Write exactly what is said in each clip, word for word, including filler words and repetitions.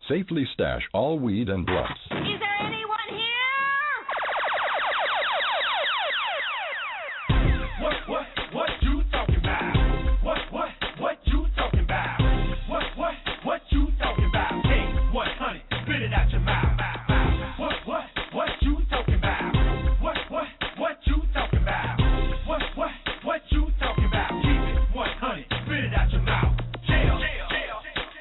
Safely stash all weed and blunts. Is there anyone here? What, what, what you talking about? What, what, what you talking about? What, what, what you talking about? K one hundred, spit it out your mouth. What, what, what you talking about? What, what, what you talking about? What, what, what you talking about? Keep it one hundred, spit it out your mouth. Jail, jail, jail.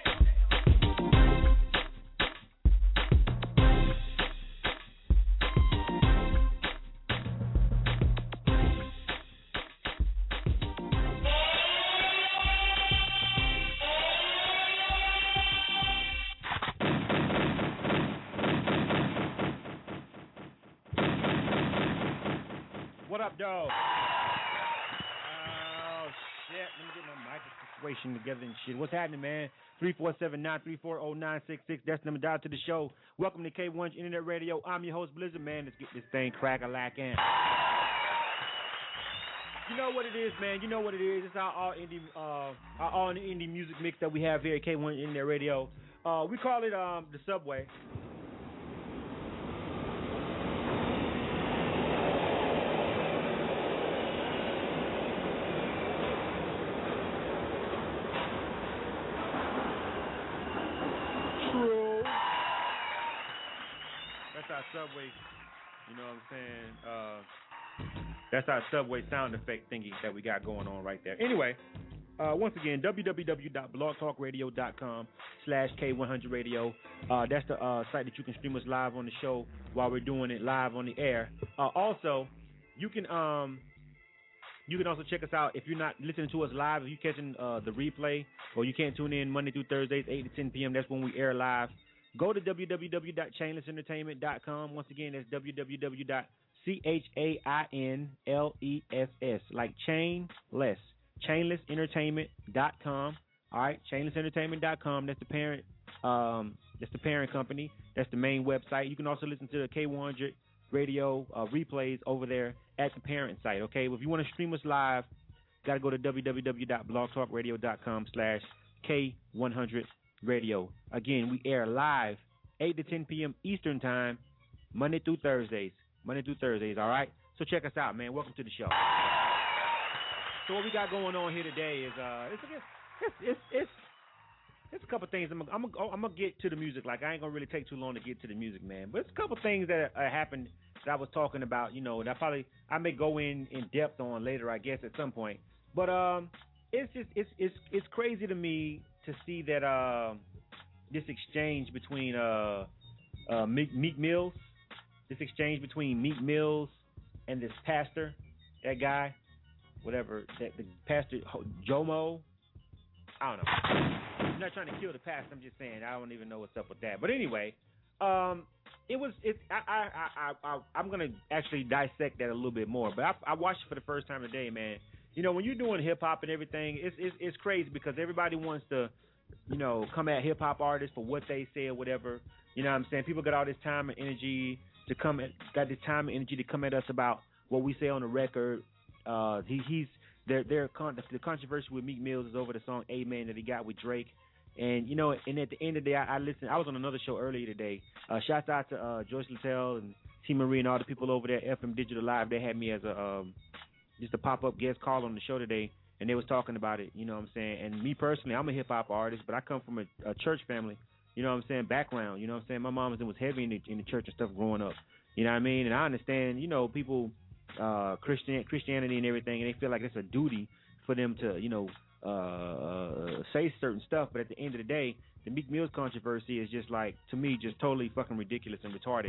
What up, dog? Oh, shit. Let me get my mic situation together and shit. What's happening, man? three four seven, nine three four, zero nine six six. That's the number dial to the show. Welcome to K one's Internet Radio. I'm your host, Blizzard, man. Let's get this thing crack-a-lackin'. You know what it is, man. You know what it is. It's our all indie, uh, our all indie music mix that we have here at K one Internet Radio. Uh, we call it um the Subway. True. That's our Subway. You know what I'm saying? Uh, that's our Subway sound effect thingy that we got going on right there. Anyway, uh, once again, www.blogtalkradio.com slash K100radio. Uh, that's the uh, site that you can stream us live on the show while we're doing it live on the air. Uh, also, you can um, you can also check us out if you're not listening to us live. If you're catching uh, the replay or you can't tune in Monday through Thursdays, eight to ten p.m., that's when we air live. Go to w w w dot chainless entertainment dot com. Once again, that's w w w dot chainless, like chainless, chainless entertainment dot com. All right, chainless entertainment dot com. That's the parent. Um, that's the parent company. That's the main website. You can also listen to the K one hundred radio uh, replays over there at the parent site. Okay, well, if you want to stream us live, got to go to w w w dot blogtalkradio dot com slash K one hundred radio. Again, we air live eight to ten p.m. Eastern time, Monday through Thursdays. Monday through Thursdays, all right? So check us out, man. Welcome to the show. So what we got going on here today is uh, it's it's it's it's, it's a couple things. I'm I'm gonna, I'm gonna get to the music. Like I ain't gonna really take too long to get to the music, man. But it's a couple things that uh, happened that I was talking about. You know, that probably I may go in in depth on later, I guess, at some point. But um, it's just it's it's it's crazy to me to see that uh, this exchange between uh, uh, Meek, Meek Mills, this exchange between Meek Mills and this pastor, that guy, whatever, that the pastor Jomo. I don't know. I'm not trying to kill the pastor. I'm just saying I don't even know what's up with that. But anyway, um, it was it's I I I, I I'm gonna actually dissect that a little bit more. But I, I watched it for the first time today, man. You know, when you're doing hip hop and everything, it's, it's it's crazy because everybody wants to, you know, come at hip hop artists for what they say or whatever. You know what I'm saying? People got all this time and energy to come at, got this time and energy to come at us about what we say on the record. Uh, he, he's their their con- the controversy with Meek Mills is over the song "Amen" that he got with Drake. And you know, and at the end of the day, I, I listened. I was on another show earlier today. Uh, shouts out to uh, Joyce Littell and T Marie and all the people over there at F M Digital Live. They had me as a um, just a pop-up guest call on the show today, and they was talking about it, you know what I'm saying? And me personally, I'm a hip-hop artist, but I come from a, a church family, you know what I'm saying, background, you know what I'm saying? My mom was, was heavy in the, in the church and stuff growing up, you know what I mean? And I understand, you know, people, uh, Christian Christianity and everything, and they feel like it's a duty for them to, you know, uh, say certain stuff, but at the end of the day, the Meek Mills controversy is just like, to me, just totally fucking ridiculous and retarded.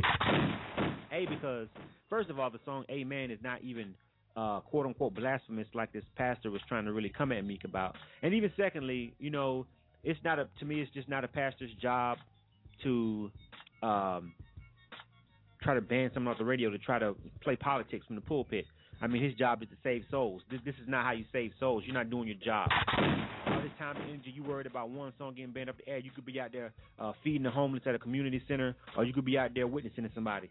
A, because, first of all, the song Amen is not even Uh, quote unquote blasphemous like this pastor was trying to really come at Meek about. And even secondly, you know, it's not a to me it's just not a pastor's job to um, try to ban someone off the radio to try to play politics from the pulpit. I mean, his job is to save souls. This, this is not how you save souls. You're not doing your job. All this time and energy you worried about one song getting banned up the air. You could be out there uh, feeding the homeless at a community center, or you could be out there witnessing to somebody.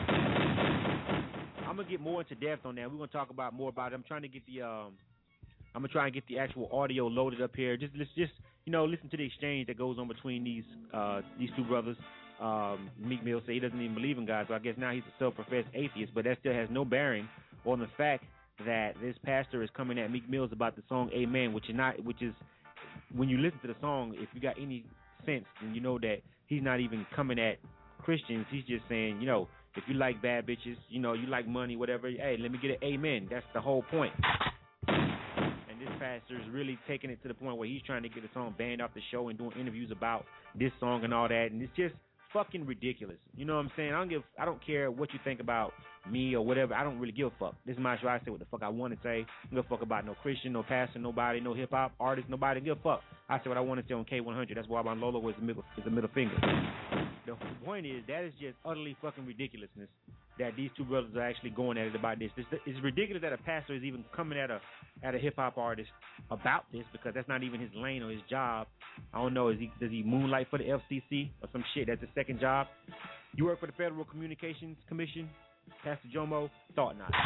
I'm gonna get more into depth on that. We're gonna talk about more about it. I'm trying to get the um, I'm gonna try and get the actual audio loaded up here. Just let's just you know listen to the exchange that goes on between these uh, these two brothers. Um, Meek Mill say he doesn't even believe in God, so I guess now he's a self-professed atheist. But that still has no bearing on the fact that this pastor is coming at Meek Mills about the song Amen, which is not, which is when you listen to the song, if you got any sense, then you know that he's not even coming at Christians. He's just saying, you know, if you like bad bitches, you know, you like money, whatever. Hey, let me get an amen. That's the whole point. And this pastor is really taking it to the point where he's trying to get the song banned off the show and doing interviews about this song and all that, and it's just fucking ridiculous. You know what I'm saying? I don't give, I don't care what you think about me or whatever. I don't really give a fuck. This is my show. I say what the fuck I want to say. I don't give a fuck about no Christian, no pastor, nobody, no hip hop artist, nobody. I don't give a fuck. I say what I want to say on K one hundred. That's why my Lolo was the middle, is the middle finger. The point is that is just utterly fucking ridiculousness that these two brothers are actually going at it about this. It's, it's ridiculous that a pastor is even coming at a at a hip hop artist about this, because that's not even his lane or his job. I don't know. Is he does he moonlight for the F C C or some shit? That's his second job. You work for the Federal Communications Commission, Pastor Jomo? Thought not.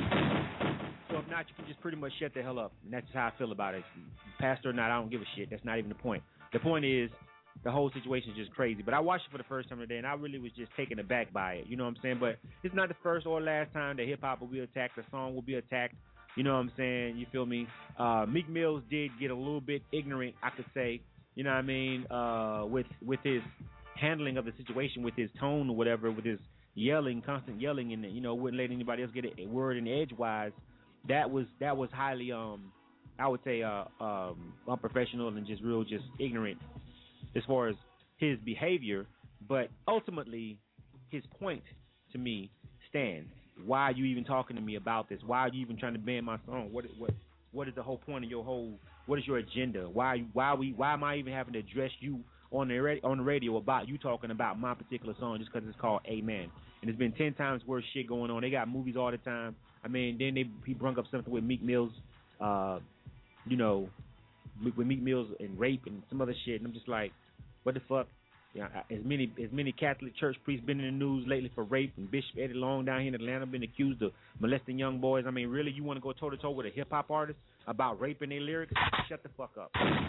So if not, you can just pretty much shut the hell up. And that's just how I feel about it. Pastor or not, I don't give a shit. That's not even the point. The point is, the whole situation is just crazy. But I watched it for the first time today, and I really was just taken aback by it. You know what I'm saying? But it's not the first or last time that hip-hop will be attacked. The song will be attacked. You know what I'm saying? You feel me? Uh, Meek Mills did get a little bit ignorant, I could say. You know what I mean? Uh, with with his handling of the situation, with his tone or whatever, with his yelling, constant yelling, and you know, wouldn't let anybody else get a word in edgewise. That was that was highly, um, I would say, uh, um, unprofessional and just real, just ignorant as far as his behavior. But ultimately, his point to me stands. Why are you even talking to me about this? Why are you even trying to ban my song? What what what is the whole point of your whole? What is your agenda? Why why we why am I even having to address you on the radio, on the radio about you talking about my particular song just because it's called Amen? And there's been ten times worse shit going on. They got movies all the time. I mean, then they he brung up something with Meek Mills, uh, you know, with Meek Mills and rape and some other shit. And I'm just like, what the fuck? Yeah, as many as many Catholic church priests been in the news lately for rape, and Bishop Eddie Long down here in Atlanta been accused of molesting young boys. I mean, really, you want to go toe to toe with a hip hop artist about raping their lyrics? Shut the fuck up.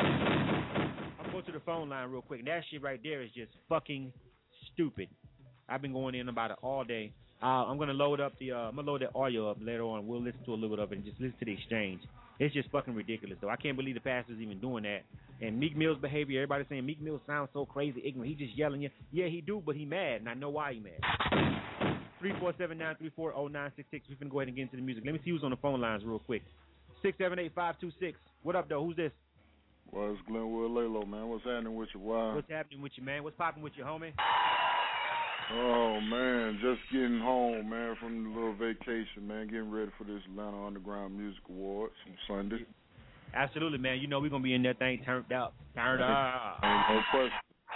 I'm going to the phone line real quick. That shit right there is just fucking stupid. I've been going in about it all day. Uh, I'm gonna load up the uh, I'm gonna load that audio up later on. We'll listen to a little bit of it and just listen to the exchange. It's just fucking ridiculous, though. I can't believe the pastor's even doing that. And Meek Mill's behavior, everybody's saying Meek Mill sounds so crazy, ignorant. He just yelling you. Yeah, he do, but he mad, and I know why he mad. three four seven, nine three four, zero nine six six. We're going to go ahead and get into the music. Let me see who's on the phone lines real quick. six seven eight, five two six. What up, though? Who's this? Well, it's Glenwood Lalo, man. What's happening with you? Why? What's happening with you, man? What's popping with you, homie? Oh, man, just getting home, man, from the little vacation, man, getting ready for this Atlanta Underground Music Awards on Sunday. Absolutely, man. You know we're going to be in that thing turned up. Turned up. Ain't no question.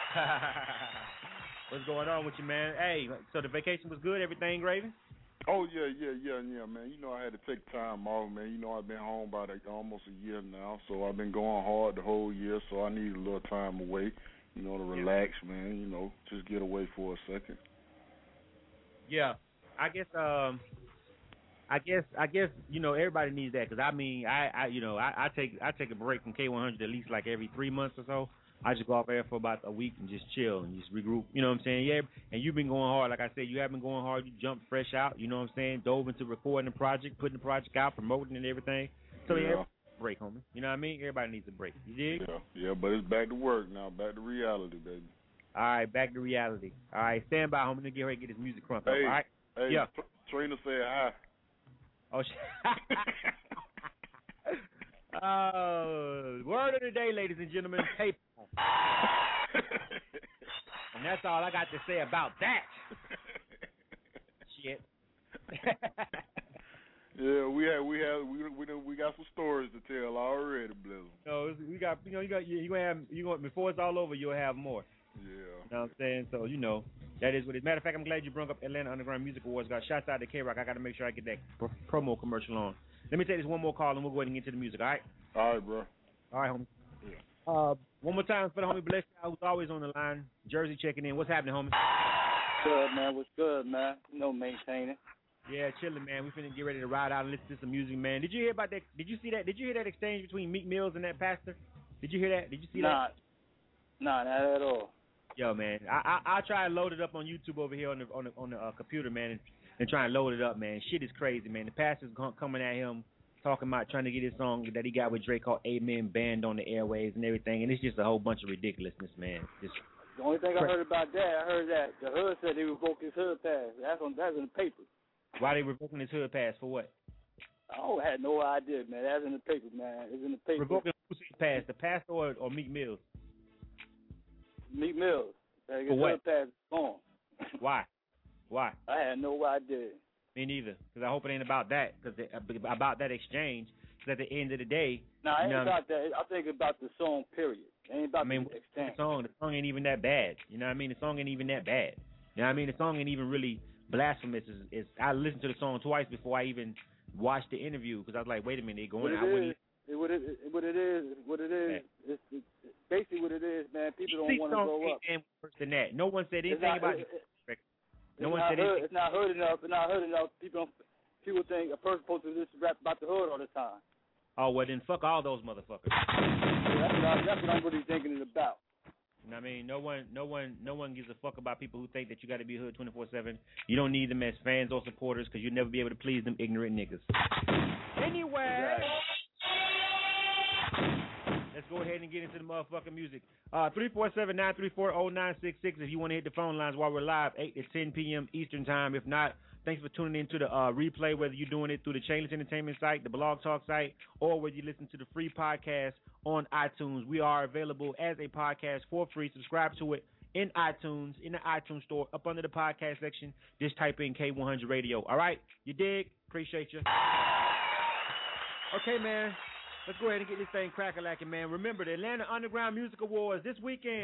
What's going on with you, man? Hey, so the vacation was good? Everything gravy? Oh, yeah, yeah, yeah, yeah, man. You know, I had to take time off, man. You know, I've been home about a, almost a year now, so I've been going hard the whole year, so I need a little time away, you know, to relax, yeah. man, you know, just get away for a second. Yeah, I guess, um, I guess, I guess, you know, everybody needs that, because, I mean, I, I, you know, I, I take I take a break from K one hundred at least like every three months or so. I just go off air for about a week and just chill and just regroup. You know what I'm saying? Yeah, and you've been going hard. Like I said, you have been going hard. You jumped fresh out. You know what I'm saying? Dove into recording the project, putting the project out, promoting and everything. So yeah, yeah break, homie. You know what I mean? Everybody needs a break. You dig? Yeah, yeah, but it's back to work now. Back to reality, baby. All right, back to reality. All right, stand by, homie. Let me get ready to get his music crunk up. Hey, all right? Hey, yeah. Trina said hi. Oh, shit. Uh, word of the day, ladies and gentlemen, tape. And that's all I got to say about that. Shit. Yeah, we have we have we we we got some stories to tell already, Blizzard. No, we got you know you got you gonna have you gonna before it's all over you'll have more. Yeah. You know what I'm saying? So you know that is what it is. Matter of fact, I'm glad you brought up Atlanta Underground Music Awards. Got shouts out to K-Rock. I got to make sure I get that pro- promo commercial on. Let me take this one more call and we'll go ahead and get to the music. All right? All right, bro. All right, homie. Yeah. Uh, one more time for the homie Bless Child, who's always on the line. Jersey checking in. What's happening, homie? Good, man. What's good, man? You know, maintaining. Yeah, chilling, man. We finna get ready to ride out and listen to some music, man. Did you hear about that? Did you see that? Did you hear that exchange between Meek Mills and that pastor? Did you hear that? Did you see nah, that? Nah, not at all. Yo, man, I I I'll try and load it up on YouTube over here on the on the on the uh, computer, man, and, and try and load it up, man. Shit is crazy, man. The pastor's coming at him, talking about trying to get his song that he got with Drake called Amen banned on the airwaves and everything, and it's just a whole bunch of ridiculousness, man. Just the only thing I heard about that, I heard that the hood said they revoked his hood pass. That's on that's in the paper. Why they revoking his hood pass for what? I had no idea, man. That's in the paper, man. It's in the paper. Revoking whose pass, the pastor or, or Meek Mills? Meek Mills. His for what? hood pass is gone. Why? Why? I had no idea. Me neither. Because I hope it ain't about that. Because about that exchange. Because at the end of the day, no, nah, it ain't you know, about that. I think about the song. Period. It ain't about I mean, the exchange. The song, the song ain't even that bad. You know what I mean? The song ain't even that bad. You know what I mean? The song ain't even really blasphemous. Is, is I listened to the song twice before I even watched the interview because I was like, wait a minute, they're going. What it, I wouldn't. Is, what it what it is, what it is, yeah. it's, it's basically what it is, man. People don't want to grow up. Worse than that. No one said anything not, about it. it. No one not said heard, anything. It's not heard enough. It's not heard enough. People don't, people think a person supposed to just rap about the hood all the time. Oh well, then fuck all those motherfuckers. Yeah, that's, what I, that's what I'm really thinking it about. You know what I mean? No one, no one, no one gives a fuck about people who think that you got to be hood twenty-four seven. You don't need them as fans or supporters because you'll never be able to please them ignorant niggas. Anyway, let's go ahead and get into the motherfucking music. Uh, three four seven, nine three four, oh nine six six if you want to hit the phone lines while we're live, eight to ten p.m. Eastern Time. If not, thanks for tuning into the uh, replay, whether you're doing it through the Chainless Entertainment site, the Blog Talk site, or whether you listen to the free podcast on iTunes. We are available as a podcast for free. Subscribe to it in iTunes, in the iTunes store, up under the podcast section. Just type in K one hundred Radio. All right? You dig? Appreciate you. Okay, man. Let's go ahead and get this thing crack-a-lacking, man. Remember, the Atlanta Underground Music Awards this weekend.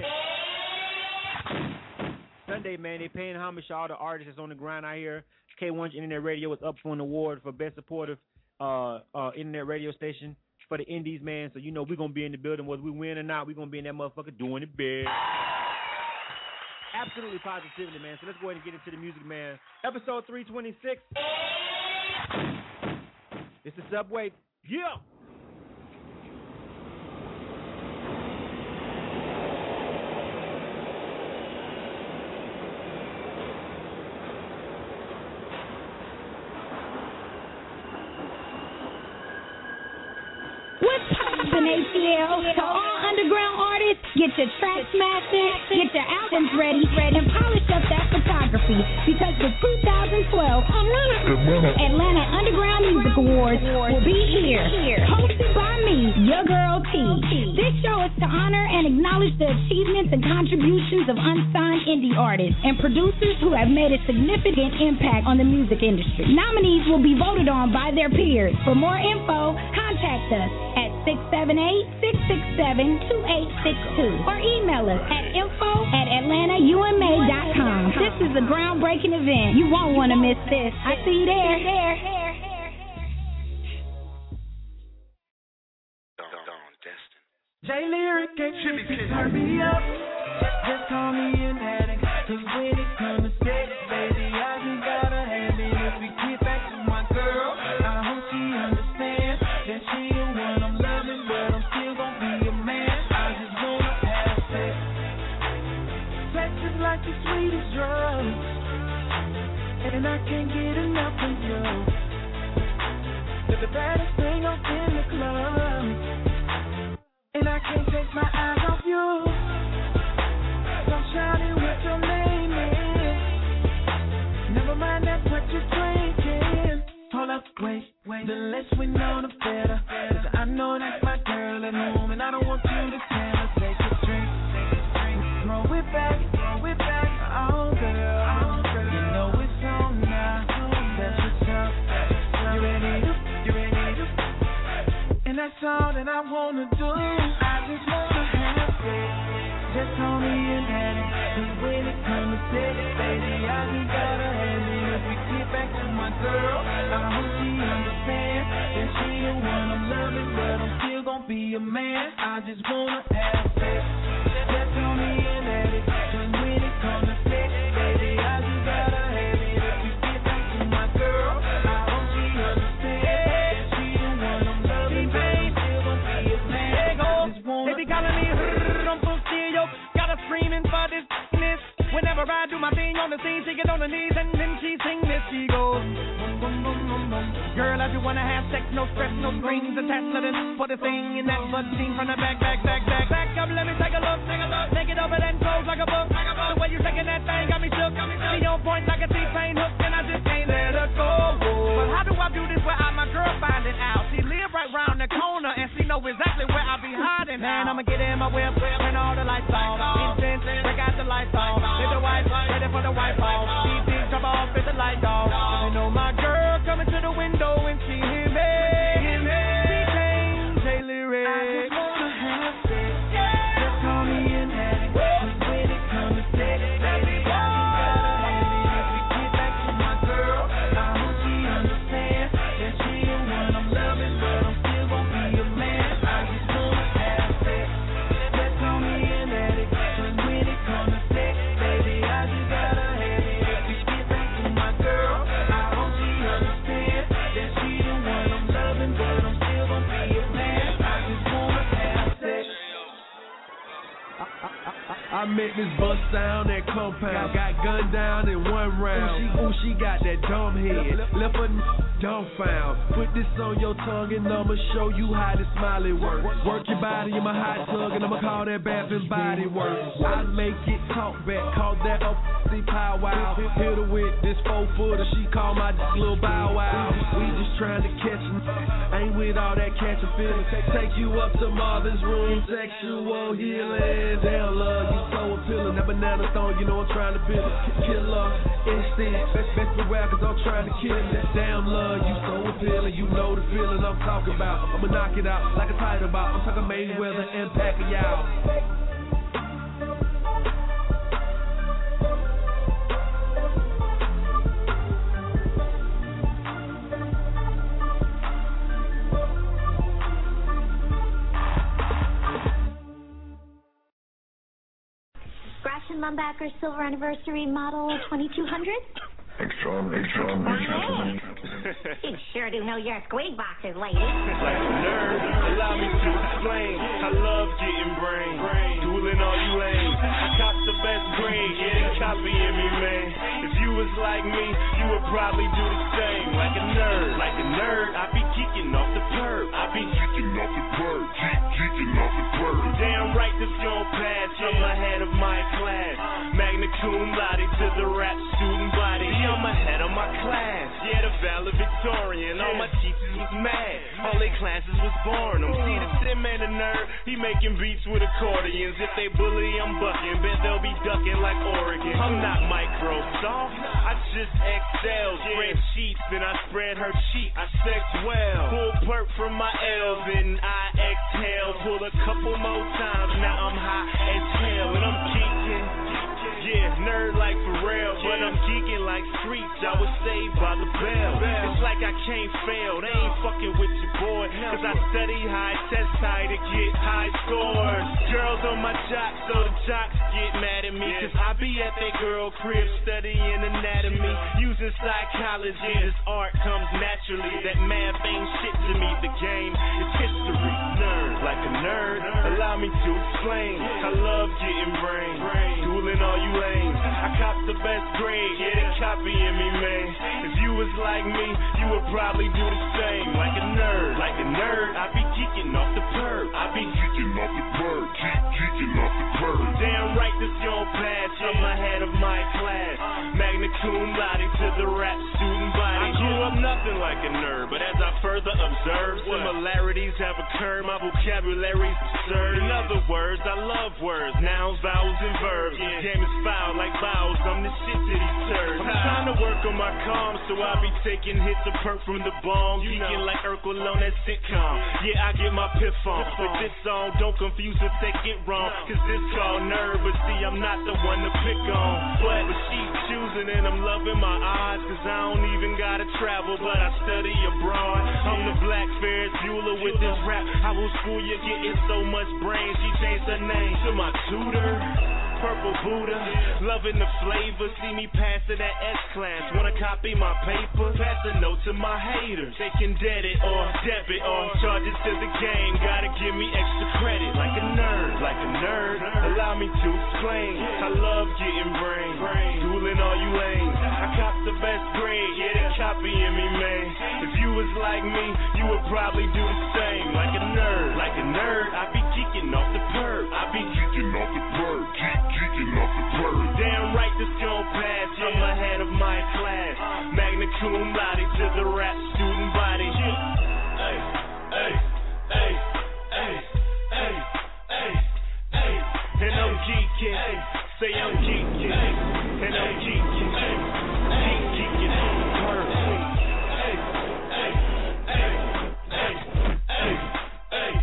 Sunday, man, they paying homage to all the artists that's on the ground out here. K one hundred Internet Radio is up for an award for Best Supportive uh, uh, Internet Radio Station for the Indies, man. So, you know, we're going to be in the building. Whether we win or not, we're going to be in that motherfucker doing it big. Absolutely positively, man. So let's go ahead and get into the music, man. Episode three twenty-six. It's the Subway. Yeah. What's poppin', A T L? To all underground artists, get your tracks mastered, get your albums ready, and polish up that photography. Because the two thousand twelve Atlanta, Atlanta Underground Music Awards will be here. Hosted by me, your girl T. This show is to honor and acknowledge the achievements and contributions of unsigned indie artists and producers who have made a significant impact on the music industry. Nominees will be voted on by their peers. For more info, contact us at six seven eight, six six seven, two eight six two or email us at info at atlanta u m a dot com. This is a groundbreaking event. You won't want to miss this. I see you there. there, there. J Lyric and Jimmy can turn me up. Just call me an addict. Cause when it comes to sex, baby, I just gotta have it. If we get back to my girl, I hope she understands that she the one I'm loving, but I'm still gonna be a man. I just wanna have sex. Sex is like the sweetest drug, and I can't get enough of you. You're the baddest thing up in the club, and I can't take my eyes off you. So shout it what your name is. Never mind, that's what you're drinking. Hold up, wait, wait. The less we know, the better. Cause I know that's my girl at home, and I don't want you to tell her. Take a drink, throw it back, throw it back. Oh, girl, you know it's on now. That's what's up. You ready to, you ready to. And that's all that I wanna do. I just wanna have sex. Just call me an addict. Cause when it comes to sex, baby, I just gotta have it. If we get back to my girl, I hope she understands that she the one I'm loving, but I'm still gonna be a man. I just wanna have sex. Just call me an addict. Cause when it comes to sex, baby, I just gotta have it. If we get back to my girl, a ride, do my thing on the scene, she get on her knees, and then she sing this, she goes. Boom, boom, boom, boom, boom. Girl, I do wanna have sex, no stress, no strings attached. Let it put a thing in that butt scene from the back, back, back, back, back up. Let me take a look, take a look. Make it over then close like a book. Like a book. The way you shaking that thing got me shook. Got me shook. She on point like a T-pain hook, and I just can't let her go. But how do I do this without my girl finding out? She live right round the corner, and she know exactly where I be hiding. Man, I'ma get in my whip, turn all the lights off. Incense, break out the lights off. Hit the wife, ready for the wipe off. T V drop off, hit the light off. I know my girl coming to the window and she hear me. She changed her lyrics. I just wanna have sex. Just call me an addict. When it comes to sex, baby, I just gotta have it. If we get back to my girl, I hope she understands that she ain't one I'm loving, but I'm still gonna be a man. I just wanna have sex. Just call me an addict. When it comes to sex, baby, I just gotta have it. If we get back to my girl, I hope she understands that she the one I'm loving, but I'm still gonna be a man. I just wanna have sex. I met this bust down that compound, got gunned down in one round. Ooh, she, ooh, she got that dumb head, left her n- dumbfound. Put this on your tongue and I'ma show you how this Smiley works. Work your body in my hot tub and I'ma call that Bath and Body Works. I make it talk back, call that up see pow wow. Hit her with this four footer, she call my little bow wow. We just trying to catch him, ain't with all that catching feelings. Take you up to Marvin's room, sexual healing. Damn love, you so appealing. That banana thong, you know I'm trying to peel it. Killer, instinct, best, best beware cause I'm trying to kill it. Damn love, you so appealing. You know the feeling I'm talking about. I'ma knock it out like a title bout. I'm talking Mayweather and Pacquiao. Gratian Lumbacher Silver Anniversary Model twenty-two hundred? Extra, extra, extra. You sure do know your squeak boxes, lady. Like a nerd, allow me to explain. I love getting brain, dueling all you lanes. I cop the best grade, yeah, they copying me, man. If you was like me, you would probably do the same. Like a nerd, like a nerd, I be geeking off the perp. I be geeking off the perp, geek, geeking off the perp. Damn right, this gon' pass. I'm ahead of my class. Magna cum laude to the rap student body. I'm ahead of my class. Yeah, the valedictorian. All my teachers was mad. All they classes was boring. I'm see the Tim man a nerd. He making beats with accordions. If they bully, I'm bucking. Bet they'll be ducking like Oregon. I'm not Microsoft. I just excel. Spread sheets, then I spread her cheek. I sex well. Pull perk from my L's and I exhale. Pull a couple more times. Now I'm high as hell and I'm geeking. Yeah, nerd like Pharrell, but I'm geeking like streets. I was saved by the bell. It's like I can't fail. They ain't fucking with your boy, cause I study high, test high to get high scores. Girls on my jock, so the jocks get mad at me, cause I be at that girl crib studying anatomy, using psychology. This art comes naturally. That math ain't shit to me. The game is history. Nerd like a nerd. Allow me to explain. I love getting brain, dueling all you lanes. I cop the best grade, yeah, they copying me, man. If you was like me, you would probably do the same. Like a nerd, like a nerd, I be geeking off the perp. I be geeking off the perp, geek, geeking off the perp. Damn right, this gon' pass. I'm ahead of my class. Magna cum laude to the rap student body. I grew up nothing like a nerd, but as I further observe, similarities have occurred. My vocabulary's absurd. In other words, I love words, nouns, vowels, and verbs. Yeah. Game is foul like vowels. I'm the shit to these turds. I'm trying to work on my calm, so I be taking hits of perk from the bomb. Geeking like Urkel on that sitcom. Yeah, I get my piff on. But this song, don't confuse or take it wrong. Cause this called nerd, but see, I'm not the one to pick on. But, but she's choosing and I'm loving my odds. Cause I don't even gotta travel, but I study abroad. I'm the black Ferris Bueller with this rap. I will school you getting so much brain. She changed her name to my tutor. purple Buddha. Loving the flavor, see me passing that S-Class. Wanna copy my paper? Pass a note to my haters. They can debt it or debit or charge it to the game. Gotta give me extra credit, like a nerd, like a nerd. Allow me to explain. I love getting brain, schooling all you lanes. I cop the best grade, yeah, they copying me, man. If you was like me, you would probably do the same. Like a nerd, like a nerd. I be geeking off the perp. I be geeking off the perp, geek, geeking off the perp. Damn right, this gon' pass. I'm ahead of my class. Magna cum laude to the rap student body. Hey, hey, hey, hey, hey, hey, hey. And I'm geeking, say I'm geeking, and I'm geeking, geek, geeking on the perp. Hey, hey, hey, hey, hey, hey.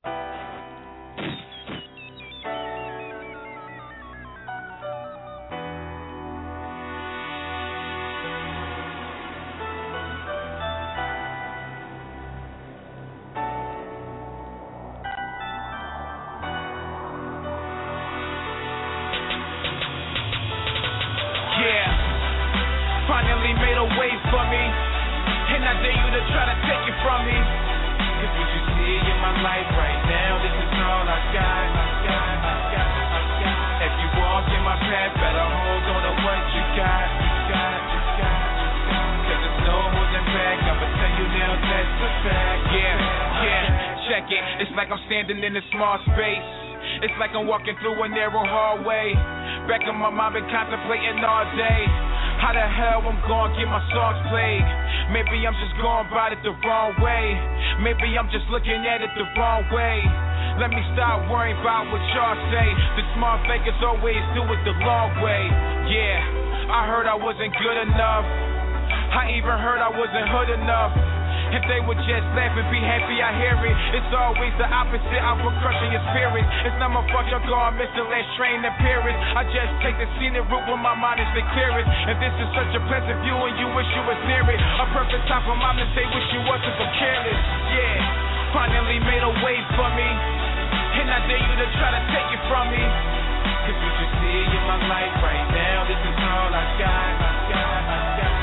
Finally made a way for me, and I dare you to try to take it from me. Cause what you see in my life right now, this is all I got, I got, I got, I got. If you walk in my path, better hold on to what you got, you got, you got, you got. Cause there's no holding back, I'ma tell you now that's a fact. Yeah, yeah, check it, it's like I'm standing in a small space. It's like I'm walking through a narrow hallway. Back in my mind, been contemplating all day. How the hell I'm gonna get my songs played? Maybe I'm just going about it the wrong way. Maybe I'm just looking at it the wrong way. Let me stop worrying about what y'all say. The smart fakers always do it the long way. Yeah, I heard I wasn't good enough. I even heard I wasn't hood enough. If they would just laugh and be happy, I hear it. It's always the opposite, I will crushing your spirit. It's not my fault you're gone, miss the last train in Paris. I just take the scenic route when my mind is the clearest. And this is such a pleasant view and you wish you was near it. A perfect time for my mistake, wish you wasn't so careless. Yeah, finally made a way for me, and I dare you to try to take it from me. Cause what you see in my life right now, this is all I got, I got, I got.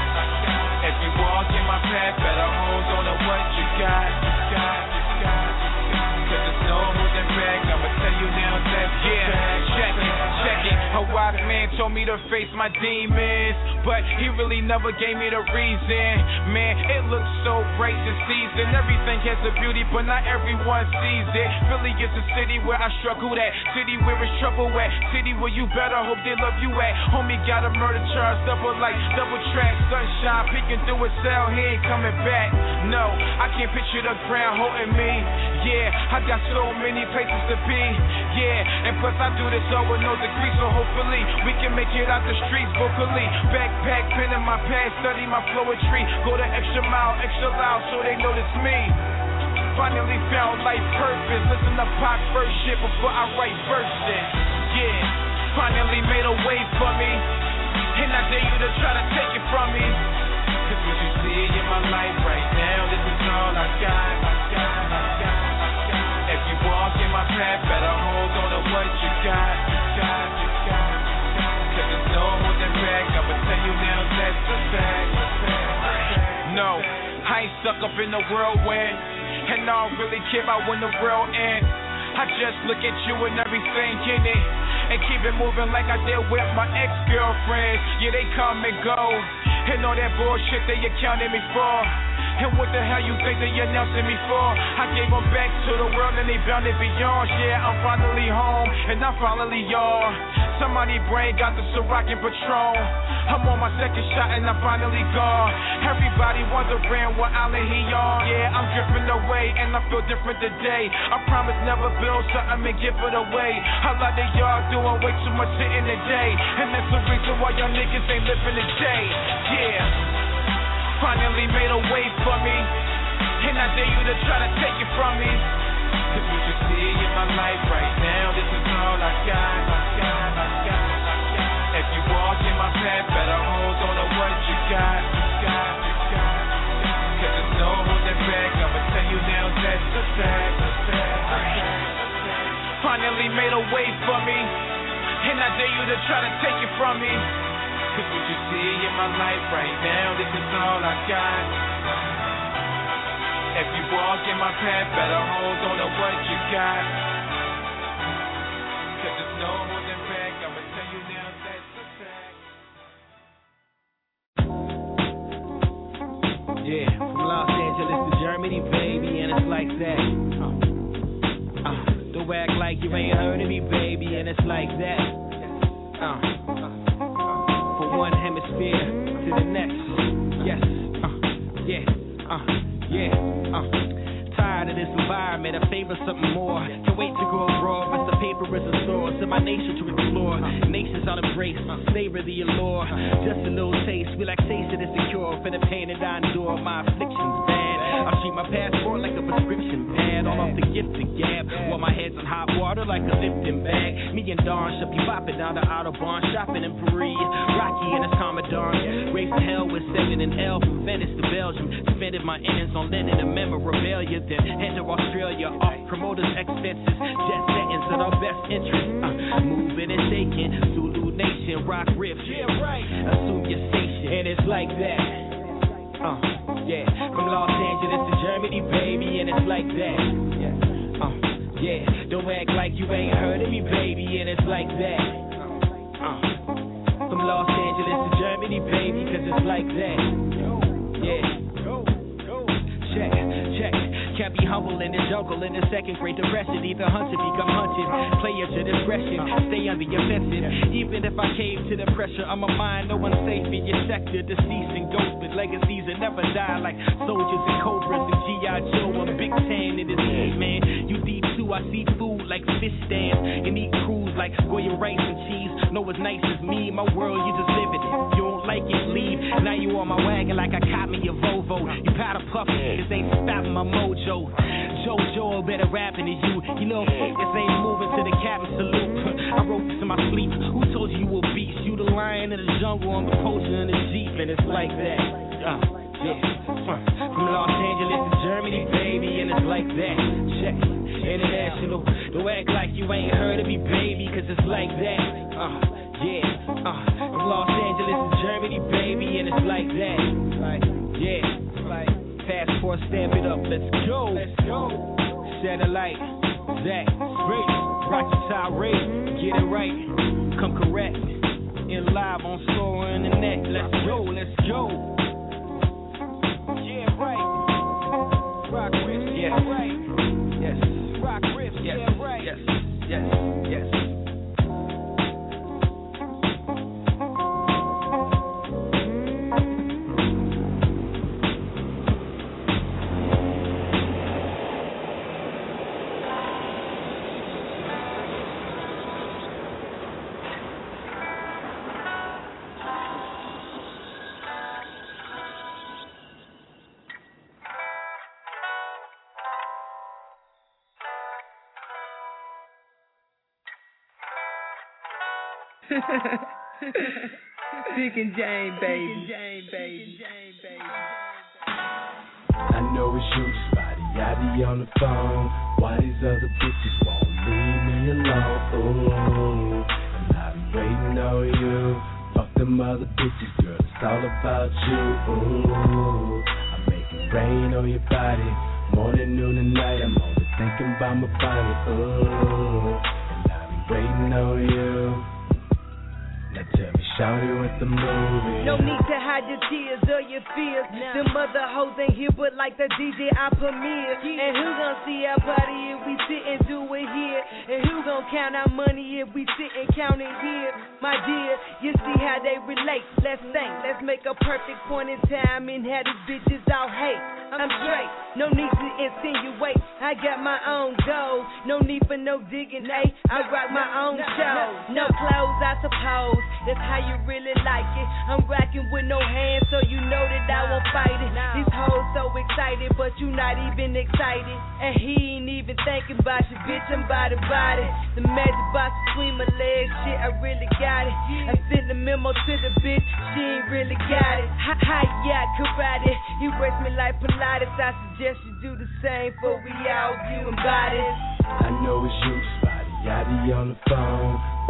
If you walk in my path, better hold on to what you got, you got, you got, you got. Cause there's no holding back, I'ma tell you now that's yeah, check it, check it. A wise man told me to face my demons, but he really never gave me the reason. Man, it looks so bright this season. Everything has a beauty, but not everyone sees it. Philly is a city where I struggle at, city where it's trouble at, city where you better hope they love you at. Homie got a murder charge, double like double track, sunshine peeking through a cell, he ain't coming back. No, I can't picture the ground holding me. Yeah, I got so many places to be. Yeah, and plus I do this all with no degree, so hopefully we can make it out the streets vocally. Backpack, pen in my past, study my poetry. Go the extra mile, extra loud, so they notice me. Finally found life purpose. Listen to Pac first shit before I write verses. Yeah, finally made a way for me, and I dare you to try to take it from me. Cause what you see in my life right now, this is all I got, I got, I got, I got. If you walk in my path, better hold on to what you got, you got, you got, you got. Cause there's no holding back, I'ma tell you now that's a fact, a fact, a fact. No, I ain't stuck up in the whirlwind, and I don't really care about when the world ends. I just look at you and everything in it, and keep it moving like I did with my ex-girlfriends. Yeah, they come and go, and all that bullshit they accounted me for. And what the hell you think they announcing me for? I gave them back to the world and they bound it beyond. Yeah, I'm finally home, and I'm finally y'all. Somebody brain got the Ciroc and Patron. I'm on my second shot and I'm finally gone. Everybody wondering what island he on. Yeah, I'm dripping away and I feel different today. I promise never build something and give it away. A lot of y'all doing way too much shit in the day, and that's the reason why y'all niggas ain't living the day. Yeah, finally made a way for me, and I dare you to try to take it from me. Cause what you see in my life right now, this is all I got, I got, I got, I got. If you walk in my path, better hold on to what you got, you got, you got, you got. Cause there's no holding back, I'ma tell you now that's a fact, a fact, a fact. Finally made a way for me, and I dare you to try to take it from me. Cause what you see in my life right now, this is all I got. If you walk in my path, better hold on to what you got. Cause there's no holding back, I'ma tell you now that's a fact. Yeah, from Los Angeles to Germany, baby, and it's like that. Uh, uh, don't act like you ain't heard of me, baby, and it's like that. Uh, from one hemisphere to the next. Yes, uh, yeah, uh, yeah, uh. Tired of this environment, I favor something more. Can't wait to go abroad, but the paper is a source of my nation to explore. Nations on embrace, savor the allure. Just a little taste, relaxation is the cure for the pain that I endure. My afflictions bad. I treat my passport like a prescription pad. All off the gift to gab, while my head's in hot water like a lifting bag. Me and Dawn should be bopping down the Autobahn, shopping in Paris. Rocky and his Commodore. Raised to hell with seven and L from Venice to Belgium. Spending my innings on lending a memorabilia. Then head to Australia, off promoters' expenses. Jet settings in our best interest. Uh, moving and shaking, Zulu Nation, rock riffs. Yeah, right. Assume your station, and it's like that. Uh, yeah, from Los Angeles to Germany, baby, and it's like that. Yeah, uh, yeah, don't act like you ain't heard of me, baby, and it's like that. Uh, from Los Angeles to Germany, baby, cause it's like that. Yeah, check, check. Can't be humble in the jungle in the second great depression. Either hunted, become hunted. Play at your discretion. Stay under your fences. Even if I cave to the pressure, I'm a mind. No one's safe in your sector. Deceased and ghosts with legacies that never die. Like soldiers and cobras and G I Joe. I'm Big Ten in this game, man. You D two, I see food like fish stands. And eat crews like Goya rice and cheese. No, as nice as me. My world, you just live in it. You don't like it, leave. Now you on my wagon like I caught me a Volvo. You powder puffin', cause ain't stopping my mojo. Jojo better rapping than you. You know, focus ain't moving to the captain salute. I wrote this in my sleep. Who told you you a beast? You the lion in the jungle, I'm the poacher in the Jeep, and it's like that. Uh, yeah. Uh, from Los Angeles to Germany, baby, and it's like that. Check. International. Don't act like you ain't heard of me, baby, cause it's like that. Uh, yeah. Uh, from Los Angeles to Germany, baby, and it's like that. Like, yeah. Like. Passport, stamp it up, let's go. Let's go. Satellite, Zach, Straight, Rocky Tirade, get it right, come correct. In live on store in the net, let's go, let's go. Yeah, right. Rock riffs, yeah, right. Yes. Rock riffs, yes, yeah, right. Yes, yes, yes. Dick and Jane, baby. Jane, baby. I know it's you, Spotty. Yachty on the phone. Why these other bitches won't leave me alone? Ooh, and I be waiting on you. Fuck them other bitches, girl. It's all about you. Ooh, I make it rain on your body. Morning, noon, and night. I'm only thinking about my body. Ooh, and I be waiting on you. Now tell me, shawty, what the movie? No need to hide your tears or your fears. No. Them other hoes ain't here, but like the D J I premiere. Yeah. And who gon' see our party if we sit and do it here? And who gon' count our money if we sit and count it here? My dear, you see how they relate. Let's think, let's make a perfect point in time and have these bitches all hate. I'm straight, no need to insinuate. I got my own dough, no need for no digging, hey. I rock my own show, no clothes, I suppose. That's how you really like it. I'm rocking with no hands, so you know that I won't fight it. These hoes so excited, but you not even excited. And he ain't even thinking about you, bitch, I'm body body. The magic box between my legs, shit, I really got it. I sent the memo to the bitch, she ain't really got it. Hi, hi, yeah, karate. He works me like Pilates. I suggest you do the same for we all view and bodies. I know it's you, Spotty. Yachty on the phone.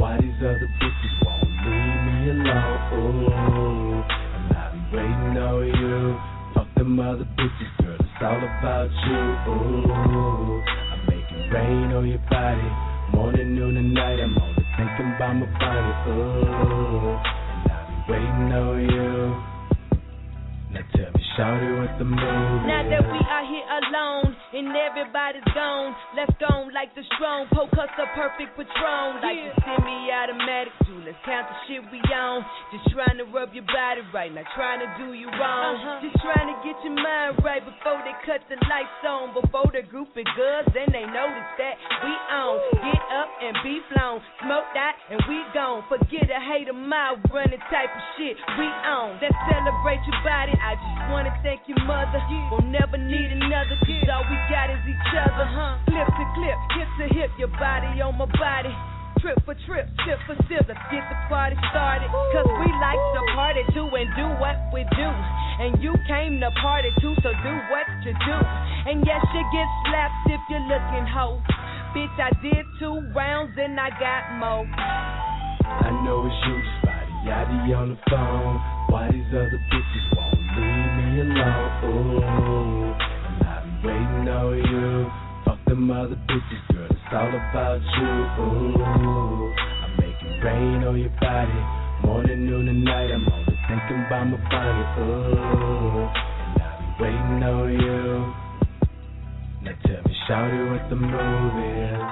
why these other bitches won't leave me alone. Ooh, and I be waiting on you. Fuck them other bitches, girl, it's all about you. Ooh, I make it rain on your body. Morning, noon, and night, I'm only thinking about my body. Ooh, and I be waiting on you. Now tell me, shawty, what the move Now is? that we are here alone and everybody's gone, let's go like the strong, poke us a perfect Patron, like the semi-automatic. So let's count the shit we on. Just trying to rub your body right, not trying to do you wrong. Uh-huh. Just trying to get your mind right before they cut the lights on. Before the group of girls, then they notice that we on. Get up and be flown, smoke that and we gone. Forget a hater mile running type of shit we on. Let's celebrate your body. I just wanna thank your mother. We'll never need another, cause all we got is each other. Uh-huh. Clip to clip, hip to hip, your body on my body. Trip for trip, sip for sip, let's get the party started. Cause we like to party too and do what we do. And you came to party too, so do what you do. And yes, you get slapped if you're looking hoe. Bitch, I did two rounds and I got more. I know it's you, Spotty Yachty on the phone. Why these other bitches won't leave me alone? Ooh, and I be waiting on you. Fuck them other bitches, girl, it's all about you. Ooh, I make it rain on your body. Morning, noon, and night, I'm only thinking about my body. Ooh, and I be waiting on you. Now tell me, shawty, what the move is?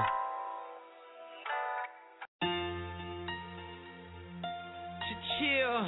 Chill.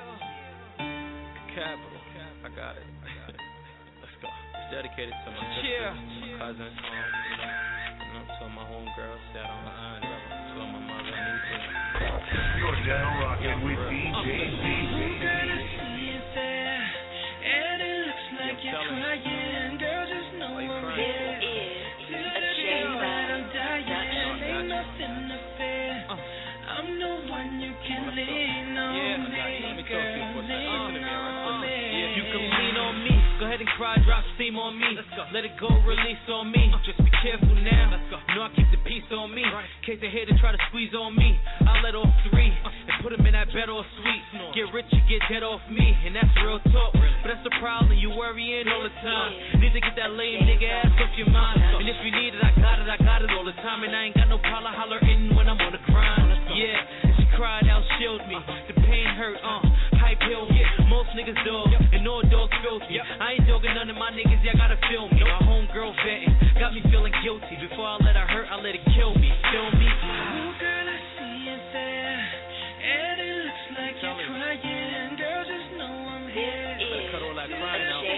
Capital. I got it. Let's go. It's dedicated to my sister, my cousin, um, you know, you know, to my homegirl, sat on the iron, to my mother, niece. You're down rocking with D J D J. Girl, I see it there, and it looks like you're crying. Girl, just know I'm here. This is a shame that I'm dying. Ain't nothing to fear. I'm the one you can lean on. Yeah, me, let me girl, talk to you for a second. lean on me. You can lean on me. Go ahead and cry, drop steam on me. Let's go. Let it go, release on me. Just be careful now. Let's go. Know I keep the peace on me. Right. In case they hate to try to squeeze on me, I'll let off three and put them in that bed all sweet. Get rich, you get dead off me, and that's real talk. But that's the problem, you worrying all the time. Need to get that lame nigga ass off your mind. And if you need it, I got it, I got it all the time. And I ain't got no problem hollering when I'm on the grind. Yeah, and she cried out, shield me. The pain hurt, uh, hype hill. Yeah, most niggas dog, and all dogs filthy. I ain't dogging none of my niggas, yeah, gotta feel me. My homegirl vetting, got me feeling guilty. Before I let her hurt, I let it kill me. Feel me? Oh, girl, I see it there, and it looks like you're crying. Girl, just know I'm here. Let's cut all that crying out.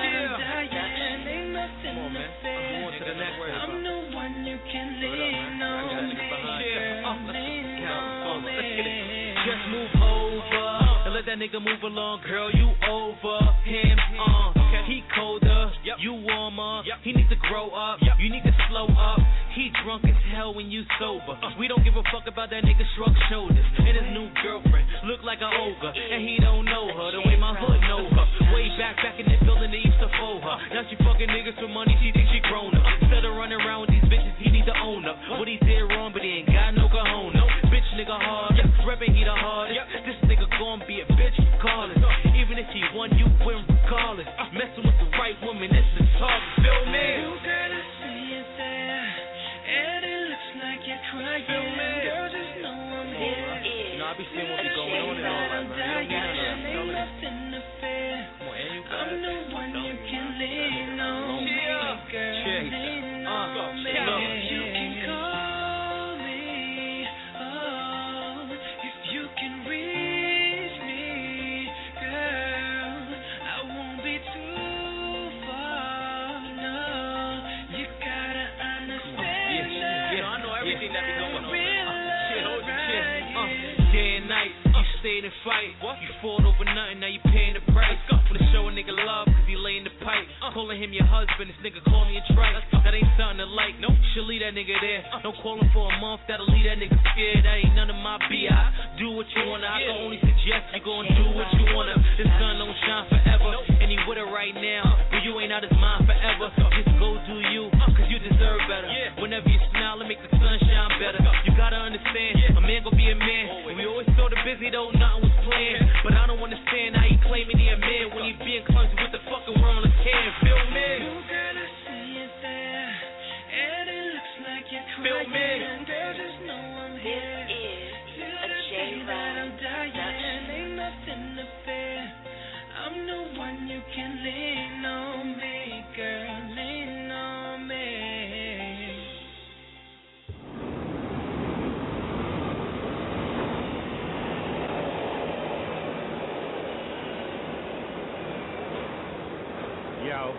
Ain't nothing to fear. On to the next one. I'm the one you can lean on me, girl, lean on me. Just move over and let that nigga move along, girl. You over him, uh. He colder, you warmer. He needs to grow up, you need to slow up. He drunk as hell when you sober. We don't give a fuck about that nigga shrug shoulders. And his new girlfriend look like an ogre, and he don't know her the way my hood know her. Way back, back in the building, they used to fold her. Now she fucking niggas for money, she thinks she grown up. Instead of running around with these bitches, he need to own up. What he did wrong, but he ain't got no cojones. Bitch nigga hard, reppin' he the hardest. This nigga gon' be a bitch regardless. Even if he won, you win regardless. Messing with the right woman, it's the talk. Feel me? You gotta see it there, and it looks like you're crying. Girl, just know I'm here. You know, I be seeing what be going on and all that, man. Ain't nothing to fear. I'm the one you can lean on me, girl. Lean on me. You can call me, oh, if you can reach me, girl. I won't be too far, no. You gotta understand that. Yeah, I know everything that be going on. Real love right here. Day and night, you stayed and fight. You fought over nothing, now you paying the price. Wanna show a nigga love, cause he laying the pipe. pipe. Calling him your husband, this nigga call me a trike. That ain't something to like, nope. Should leave that nigga there. Don't call him for a month, that'll leave that nigga scared. That ain't none of my B I. Do what you wanna, I can only suggest you gon' do what you wanna. The sun don't shine forever, and he with it right now. But you ain't out his mind forever. Just go do you, cause you deserve better. Whenever you smile, it make the sun shine better. You gotta understand, a man gon' be a man. And we always thought it busy though, nothing was planned. But I don't understand how he claiming he a man when he being clumsy with the fucking world in can. Feel me? You gotta see it there, and it looks like you're crying. Feel me? Girl, just know I'm here. Till the day that I'm dying, ain't nothing to fear. I'm the one you can lean on me, girl, lean on me. Yo.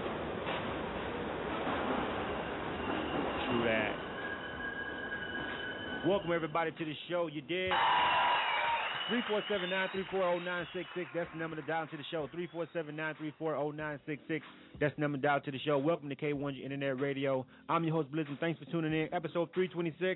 True that. Welcome everybody to the show. You did. three four seven, nine three four, zero nine six six. That's the number to dial to the show. three four seven, nine three four, zero nine six six. That's the number to dial to the show. Welcome to K one G Internet Radio. I'm your host, Blizzard. Thanks for tuning in. Episode three twenty-six.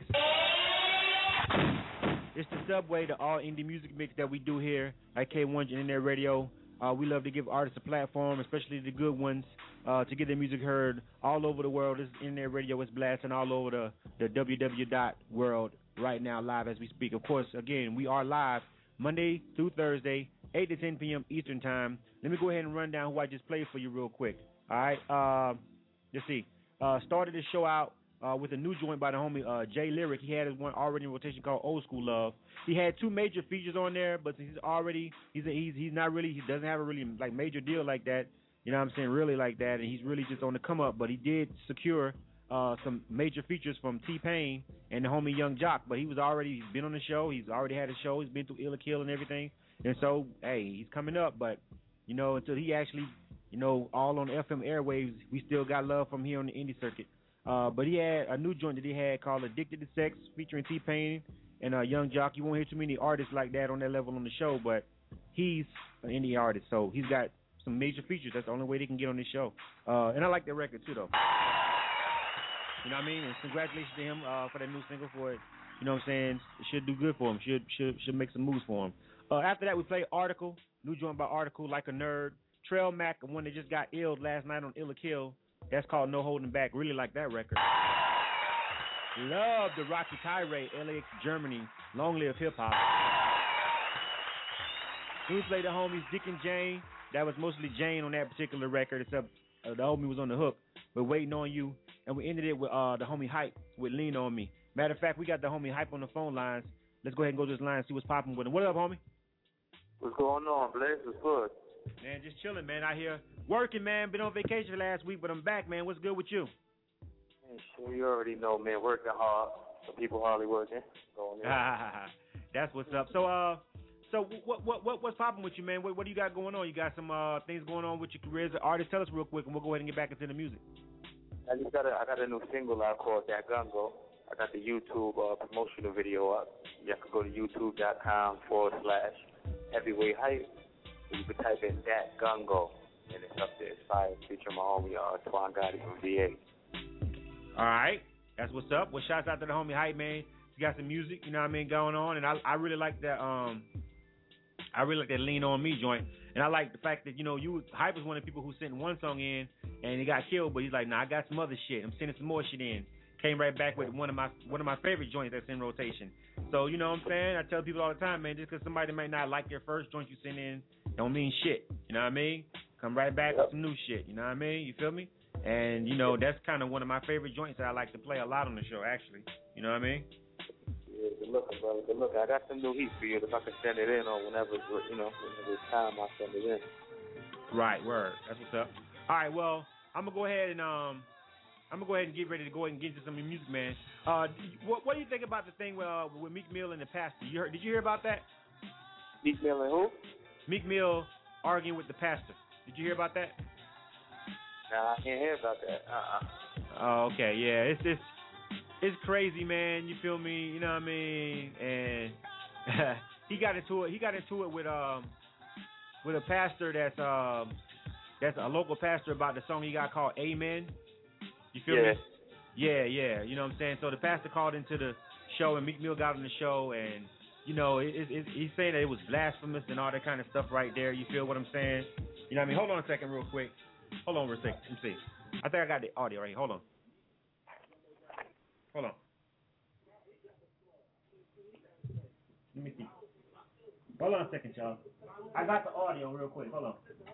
It's the subway to all indie music mix that we do here at K one G Internet Radio. Uh, we love to give artists a platform, especially the good ones, uh, to get their music heard all over the world. This Internet Radio is blasting all over the, the W W dot world right now, live as we speak. Of course, again, we are live Monday through Thursday, eight to ten p.m. Eastern Time. Let me go ahead and run down who I just played for you real quick. All right, uh, let's see. Uh, started the show out uh, with a new joint by the homie uh, Jay Lyric. He had his one already in rotation called Old School Love. He had two major features on there, but he's already he's a, he's he's not really he doesn't have a really like major deal like that. You know what I'm saying? Really like that, and he's really just on the come up. But he did secure uh, some major features from T-Pain and the homie Young Jock. But he was already he's been on the show. He's already had a show. He's been through Ill or Kill and everything. And so hey, he's coming up. But you know until he actually you know all on the F M airwaves, we still got love from here on the indie circuit. Uh, but he had a new joint that he had called Addicted to Sex featuring T-Pain and uh, Young Jock. You won't hear too many artists like that on that level on the show, but he's an indie artist, so he's got some major features. That's the only way they can get on this show. Uh, and I like that record too, though. You know what I mean? And congratulations to him uh, for that new single for it. You know what I'm saying? It should do good for him. Should should should make some moves for him. Uh, after that, we played Article, new joint by Article, Like a Nerd. Trail Mac, one that just got illed last night on Ill or Kill. That's called No Holding Back. Really like that record. Love the Rocky Tirade, L A X, Germany. Long live hip hop. We played the homies Dick and Jane. That was mostly Jane on that particular record, except uh, the homie was on the hook. We're waiting on you. And we ended it with uh, the homie Hype with Lean on Me. Matter of fact, we got the homie Hype on the phone lines. Let's go ahead and go to this line and see what's popping with him. What up, homie? What's going on, Blaze? What's good? Man, just chilling, man. Out here working, man. Been on vacation last week, but I'm back, man. What's good with you? Man, sure, you already know, man. Working hard. Some people hardly working. Going That's what's up. So, uh, so what, what, what, what's popping with you, man? What, what do you got going on? You got some uh things going on with your career as an artist? Tell us real quick, and we'll go ahead and get back into the music. I just got a, I got a new single out called That Gungo. I got the YouTube uh, promotional video up. You can go to youtube.com forward slash heavyweight hype. You can type in That Gungo, and it's up there. It's fire, featuring my homie uh, Twan Gotti from V A. All right, that's what's up. Well, shouts out to the homie Hype, man. He got some music, you know what I mean, going on, and I I really like that. Um, I really like that Lean on Me joint, and I like the fact that you know you Hype was one of the people who sent one song in and he got killed, but he's like, nah, I got some other shit. I'm sending some more shit in. Came right back with one of my one of my favorite joints that's in rotation. So you know what I'm saying? I tell people all the time, man, just because somebody might not like your first joint you send in, don't mean shit. You know what I mean? Come right back with some new shit. You know what I mean? You feel me? And you know that's kind of one of my favorite joints that I like to play a lot on the show. Actually, you know what I mean? Yeah, good looking, brother. Good looking. I got some new heat for you. If I can send it in or whenever, you know, whenever it's time, I'll send it in. Right. Word. That's what's up. All right. Well, I'm gonna go ahead and um. I'm gonna go ahead and get ready to go ahead and get into some music, man. Uh, what, what do you think about the thing with, uh, with Meek Mill and the pastor? You heard? Did you hear about that? Meek Mill and who? Meek Mill arguing with the pastor. Did you hear about that? Nah, I can't hear about that. Uh-uh. Oh, okay, yeah. It's it's it's crazy, man. You feel me? You know what I mean? And he got into it. He got into it with um with a pastor that's um that's a local pastor about the song he got called Amen. You feel Yeah. me? Yeah, yeah. You know what I'm saying? So the pastor called into the show, and Meek Mill got on the show, and, you know, it, it, it, he's saying that it was blasphemous and all that kind of stuff right there. You feel what I'm saying? You know what I mean? Hold on a second real quick. Hold on for a second. Let me see. I think I got the audio right here. Hold on. Hold on. Let me see. Hold on a second, y'all. I got the audio real quick. Hold on.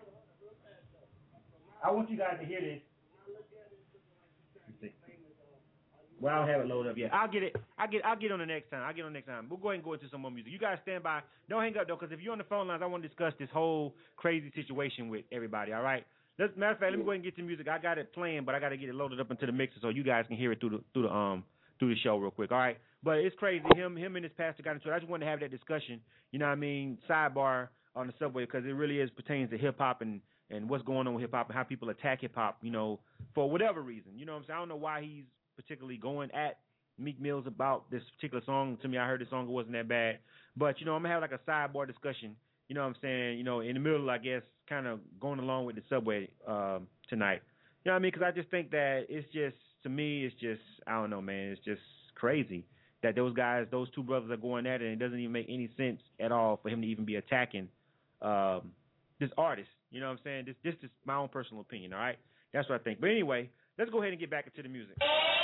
I want you guys to hear this. Let's see. Well, I don't have it loaded up yet. I'll get it. I'll get. I'll get on the next time. I'll get on the next time. We'll go ahead and go into some more music. You guys stand by. Don't hang up though, because if you're on the phone lines, I want to discuss this whole crazy situation with everybody. All right. Let's, matter of fact, let me go ahead and get to music. I got it playing, but I got to get it loaded up into the mixer so you guys can hear it through the through the um through the show real quick. All right. But it's crazy. Him him and his pastor got into it. I just wanted to have that discussion. You know what I mean? Sidebar on the subway, because it really is pertains to hip hop and and what's going on with hip hop and how people attack hip hop. You know, for whatever reason. You know what I'm saying? I don't know why he's particularly going at Meek Mill's about this particular song. To me, I heard the song, it wasn't that bad. But, you know, I'm going to have like a sidebar discussion, you know what I'm saying, you know, in the middle, I guess, kind of going along with the subway um, tonight. You know what I mean? Because I just think that it's just, to me, it's just, I don't know, man, it's just crazy that those guys, those two brothers are going at it, and it doesn't even make any sense at all for him to even be attacking um, this artist. You know what I'm saying? This, this is my own personal opinion, all right? That's what I think. But anyway, let's go ahead and get back into the music.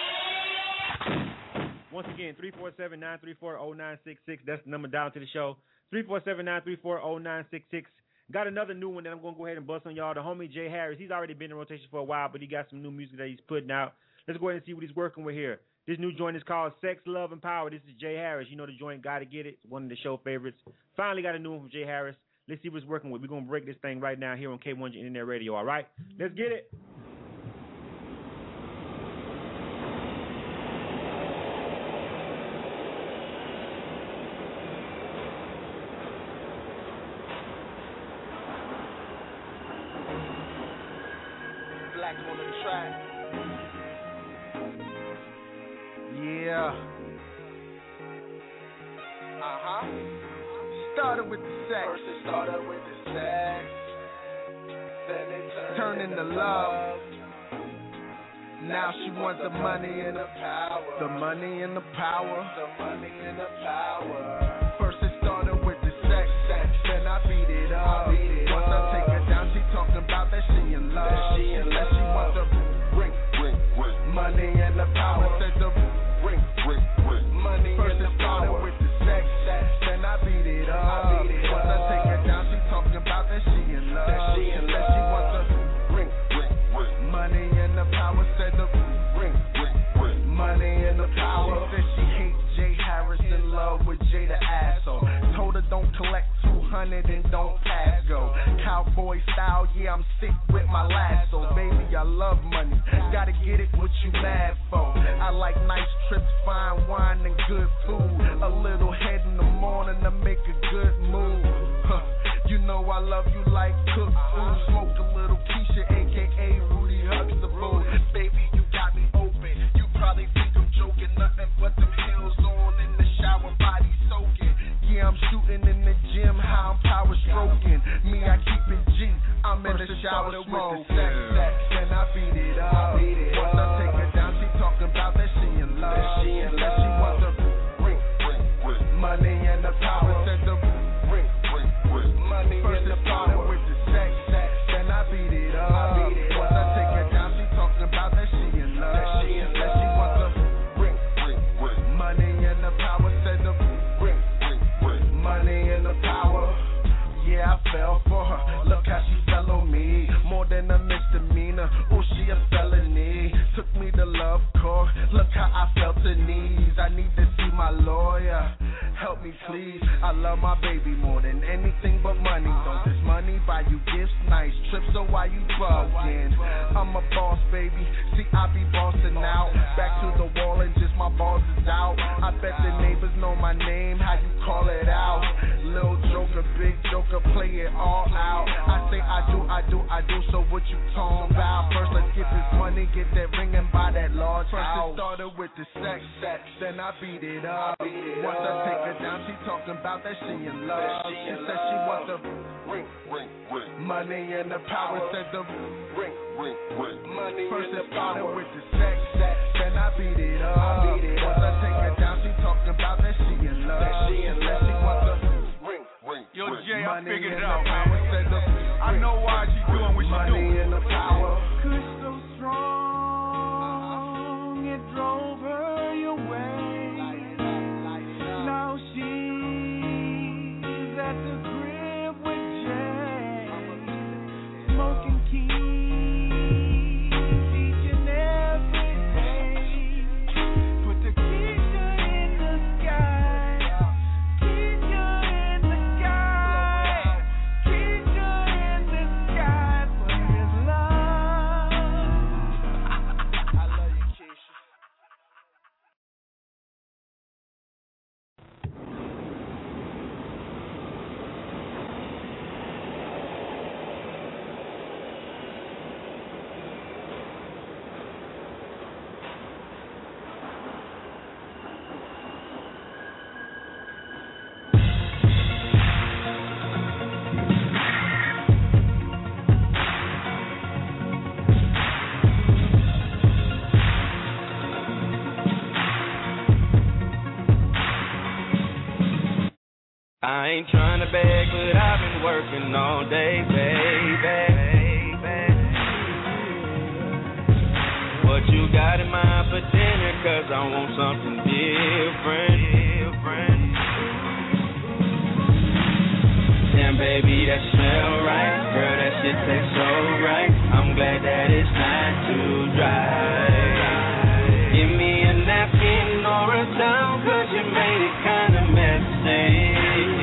Once again, three four seven, nine three four, zero nine six six. That's the number down to the show. three four seven, nine three four, zero nine six six. Got another new one that I'm going to go ahead and bust on y'all. The homie Jay Harris. He's already been in rotation for a while, but he got some new music that he's putting out. Let's go ahead and see what he's working with here. This new joint is called Sex, Love, and Power. This is Jay Harris. You know the joint, Gotta Get It. It's one of the show favorites. Finally got a new one from Jay Harris. Let's see what he's working with. We're going to break this thing right now here on K one hundred Internet Radio, all right? Let's get it. Black on the track. Yeah. Uh-huh. Started with the sex. First it started with the sex. Then it turned, turned into love. love. Now she wants the money and the power. The money and the power. The money and the power. First it started with the sex. sex. Then I beat it up. I beat it Once up. I take her down, she talking about that she in love. That she, in love. She wants the ring, ring, ring. Money and the power. Said the ring, ring, ring. Money First and the power. With the sex, sex. Then I beat it up. I beat it Once up. I take her down, she talking about that she in love. That she in love. She wants the ring, ring, ring. Money and the power. Said the ring, ring, ring. Money and the power. She said she hates Jay Harris, in love with Jay the asshole. Told her don't collect two hundred and don't pass go. Cowboy style, yeah, I'm sick with my lasso. Baby, I love money. Gotta get it what you mad for. I like nice trips, fine wine, and good food. A little head in the morning to make a good move. Huh. You know I love you like cooked food. Smoke a little Keisha, a k a. Rudy Huxtable. Baby, you got me open. You probably think I'm joking. Nothing but them heels on in the shower, body soaking. Yeah, I'm shooting in the gym, how I'm power stroking. Me, I keep it G. I'm in the shower smoking. Sex, sex, then I beat it up. Once I take her down, she talking about that she in love. That she in love. She wants the ring, ring, ring. Money and the power. Said the ring, ring, ring. Money and the power. With the sex, sex, then I beat it up. Once I take her down, she talking about that she in love. That she in love. She wants the ring, ring, ring. Money and the power. Said the ring, ring, ring. Money and the power. Yeah, I fell for her. Look how she fell on me. More than a misdemeanor. Oh, she a felony. Took me to love court. Look how I felt her knees. I need to see my lawyer. Help me, please. I love my baby more than anything but money. Don't this money buy you gifts, nice trips, so why you bugging? I'm a boss, baby. See, I be bossing out. Back to the wall and just my balls is out. I bet the neighbors know my name. How you call it out? Little joker, big joker, play it all out. I say I do, I do, I do. So what you talking about? First let's get this money, get that ring and buy that large house. First it started with the sex, sex, then I beat it up. Once I take her down, she talk talking about that she in love. She said she want the ring, ring, ring. Money and the power. Said the ring, ring, ring. Money First it started with the sex, then I beat it up. Once I take her down, she talking about that she in love. She said she want the ring, ring. Yo, Jay, I Money figured it and out, the power. man. Said the I know why she doing what she money doing. and the power. Cause so strong, it drove her away. Now she's at the crib with Jay, smoking keys each and every day. Put the Keisha in the sky, Keisha in the sky, Keisha in the sky for his love. I love you, Keisha. I ain't trying to beg, but I've been working all day, baby. What you got in mind for dinner? Cause I want something different. Damn, baby, that smell right. Girl, that shit tastes so right. I'm glad that it's not too dry. Give me a napkin or a towel, cause you made it kinda messy.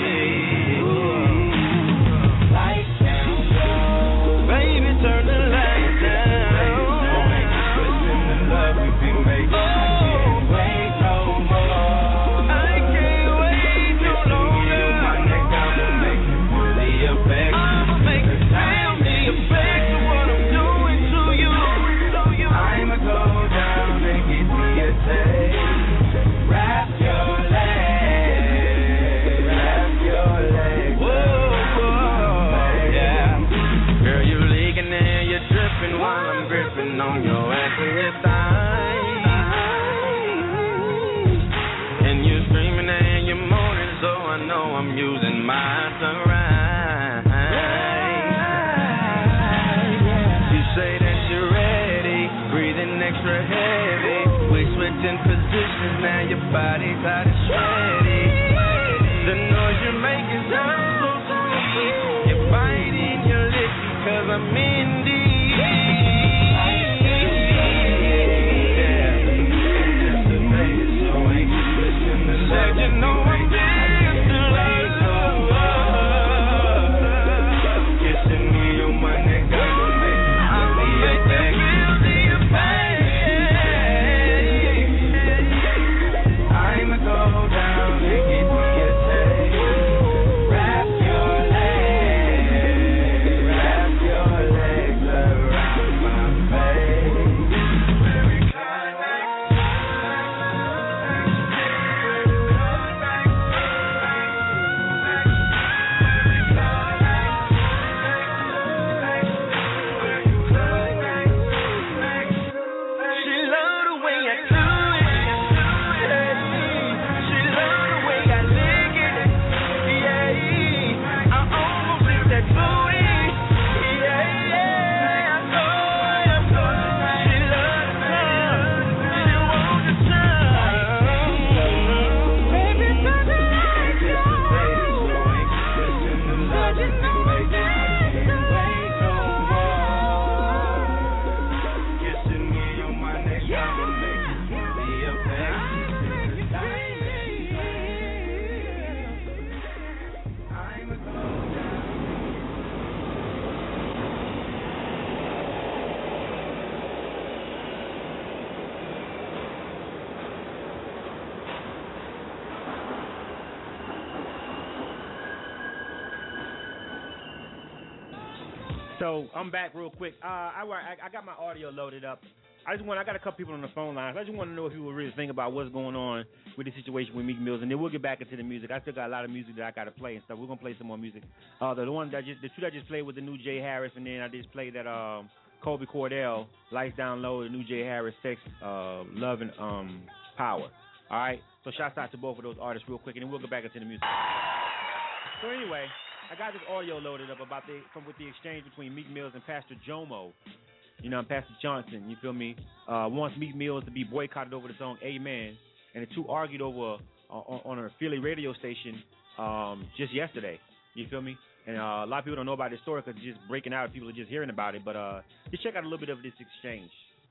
Turn the lights down. Don't make us listen to love we've been making. I can't wait no more. I can't wait no longer. My neck, I'ma make you feel the effect. I'ma make you feel the effect of what I'm doing to you. I'ma go down and get me a taste. Wrap your legs, wrap your legs. Whoa, whoa, yeah. Girl, you leaking and you're dripping while I'm gripping on your ass and your thighs. And you're screaming and you're moaning, so I know I'm using my tongue right. You say that you're ready, breathing extra heavy. We switching positions, now your body's hot and sweaty. The noise you're making sounds so sweet. You're biting your lips because I'm in deep. Said you know I'm dancing to love. Kissing me on my neck, I'ma make you feel the effect. I'ma go down and get me a taste. Wrap your legs, wrap your legs around my face. Baby, climax. She love the way I do it. She love the way I lick it. Yeah, I almost hit that booty. Yeah, yeah, I know, I know. She love the time. She want the time. Baby, turn the lights down. But you know I'm dancing. Wait no more. Kissing me on my neck, I'ma make you feel the effect. I'ma go down. So I'm back real quick. Uh, I, I I got my audio loaded up. I just want. I got a couple people on the phone lines. I just want to know if you would really think about what's going on with the situation with Meek Mills, and then we'll get back into the music. I still got a lot of music that I got to play and stuff. We're gonna play some more music. Uh, the, the one that just, the two that I just played was the new Jay Harris, and then I just played that um Kobe Cordell, Lights Down Low, the new Jay Harris, Sex, uh, Love and um Power. All right. So shouts out to both of those artists real quick, and then we'll get back into the music. So anyway, I got this audio loaded up about the from with the exchange between Meek Mills and Pastor Jomo. You know, Pastor Johnson, you feel me, uh, wants Meek Mills to be boycotted over the song Amen. And the two argued over uh, on, on a Philly radio station um, just yesterday. You feel me? And uh, a lot of people don't know about this story because it's just breaking out. People are just hearing about it. But uh, just check out a little bit of this exchange.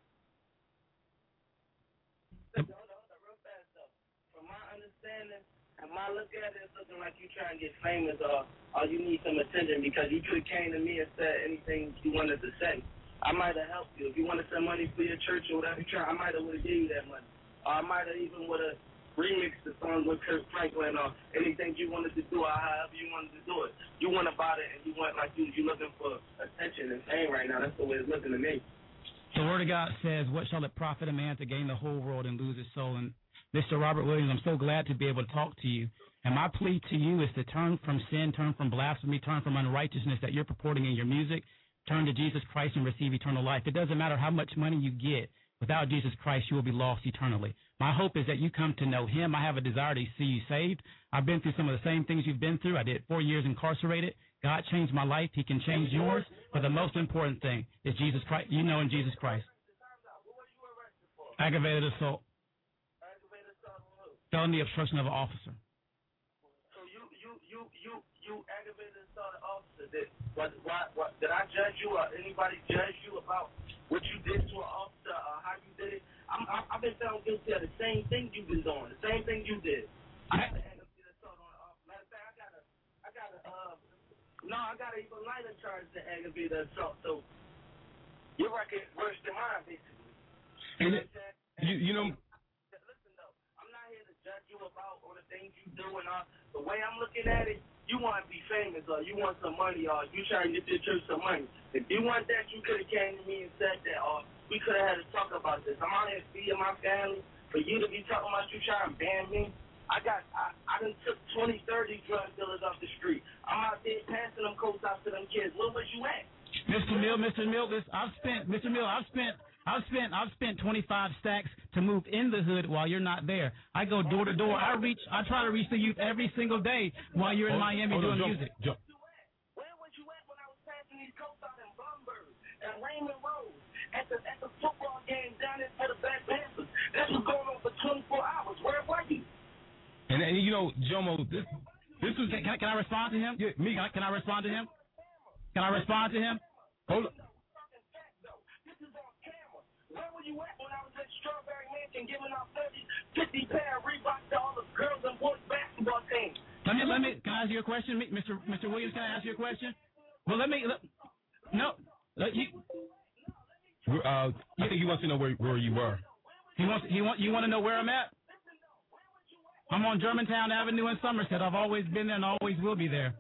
From my understanding, and my look at it, it's looking like you trying to get famous or, or you need some attention because you could have came to me and said anything you wanted to say. I might have helped you. If you wanted some money for your church or whatever you try, I might have would have gave you that money. Or I might have even would have remixed the song with Kirk Franklin or anything you wanted to do or however you wanted to do it. You went about it and you went like you you looking for attention and fame right now. That's the way it's looking to me. The Word of God says, what shall it profit a man to gain the whole world and lose his soul? And Mister Robert Williams, I'm so glad to be able to talk to you. And my plea to you is to turn from sin, turn from blasphemy, turn from unrighteousness that you're purporting in your music. Turn to Jesus Christ and receive eternal life. It doesn't matter how much money you get. Without Jesus Christ, you will be lost eternally. My hope is that you come to know him. I have a desire to see you saved. I've been through some of the same things you've been through. I did four years incarcerated. God changed my life. He can change yours. But the most important thing is Jesus Christ. You know in Jesus Christ. Aggravated assault. Felony obstruction of an officer. So you, you, you, you, you aggravated assault of an officer. Did, what, what, what, did I judge you or anybody judge you about what you did to an officer or how you did it? I'm, I'm, I've been found guilty of the same thing you've been doing, the same thing you did. I got an aggravated assault on an officer. Matter of fact, I got a, I got a, uh, no, I got an even lighter charge than aggravated assault. So your record is worse than mine, basically. And it, you, you know. Listen though, I'm not here to judge you about all the things you do and all. The way I'm looking at it, you want to be famous or you want some money or you trying to get your church some money. If you want that, you could have came to me and said that or we could have had a talk about this. I'm out here feeding my family. For you to be talking about you trying to ban me, I got, I, I done took twenty, thirty drug dealers off the street. I'm out there passing them coats out to them kids. Where was you at? Mister Mill, Mister Mill, this, I've spent, Mister Mill, I've spent, I've spent, I've spent twenty-five stacks to move in the hood while you're not there. I go door to door. I reach, I try to reach the youth every single day while you're in Miami hold doing on, music. Jump, jump. Where was you at when I was passing these coats out in Blumberg and Raymond Road at the at the football game down there for the Black Panthers? This was going on for twenty-four hours. Where were you? And, and you know, Jomo, this this was. Can, can, I, can I respond to him? Yeah, me. Can I, can I respond to him? Can I respond to him? Hold on. This is on camera. Where were you at when I was at Strawberry Mansion giving out thirty, fifty pair of Reebok to all the girls and boys basketball teams? Let me, let me, can I ask you a question, Mister Mister Williams? Can I ask you a question? Well, let me. Let, no, let you. Uh, I think he wants to know where where you were. He wants. He want. You want to know where I'm at? I'm on Germantown Avenue in Somerset. I've always been there and always will be there.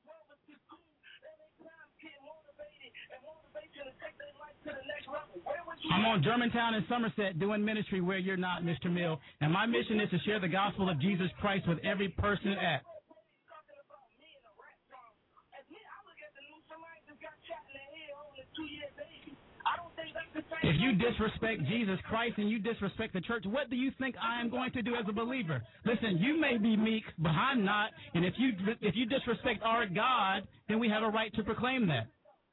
I'm on Germantown in Somerset doing ministry where you're not, Mister Mill. And my mission is to share the gospel of Jesus Christ with every person at. If you disrespect Jesus Christ and you disrespect the church, what do you think I am going to do as a believer? Listen, you may be meek, but I'm not. And if you if you disrespect our God, then we have a right to proclaim that.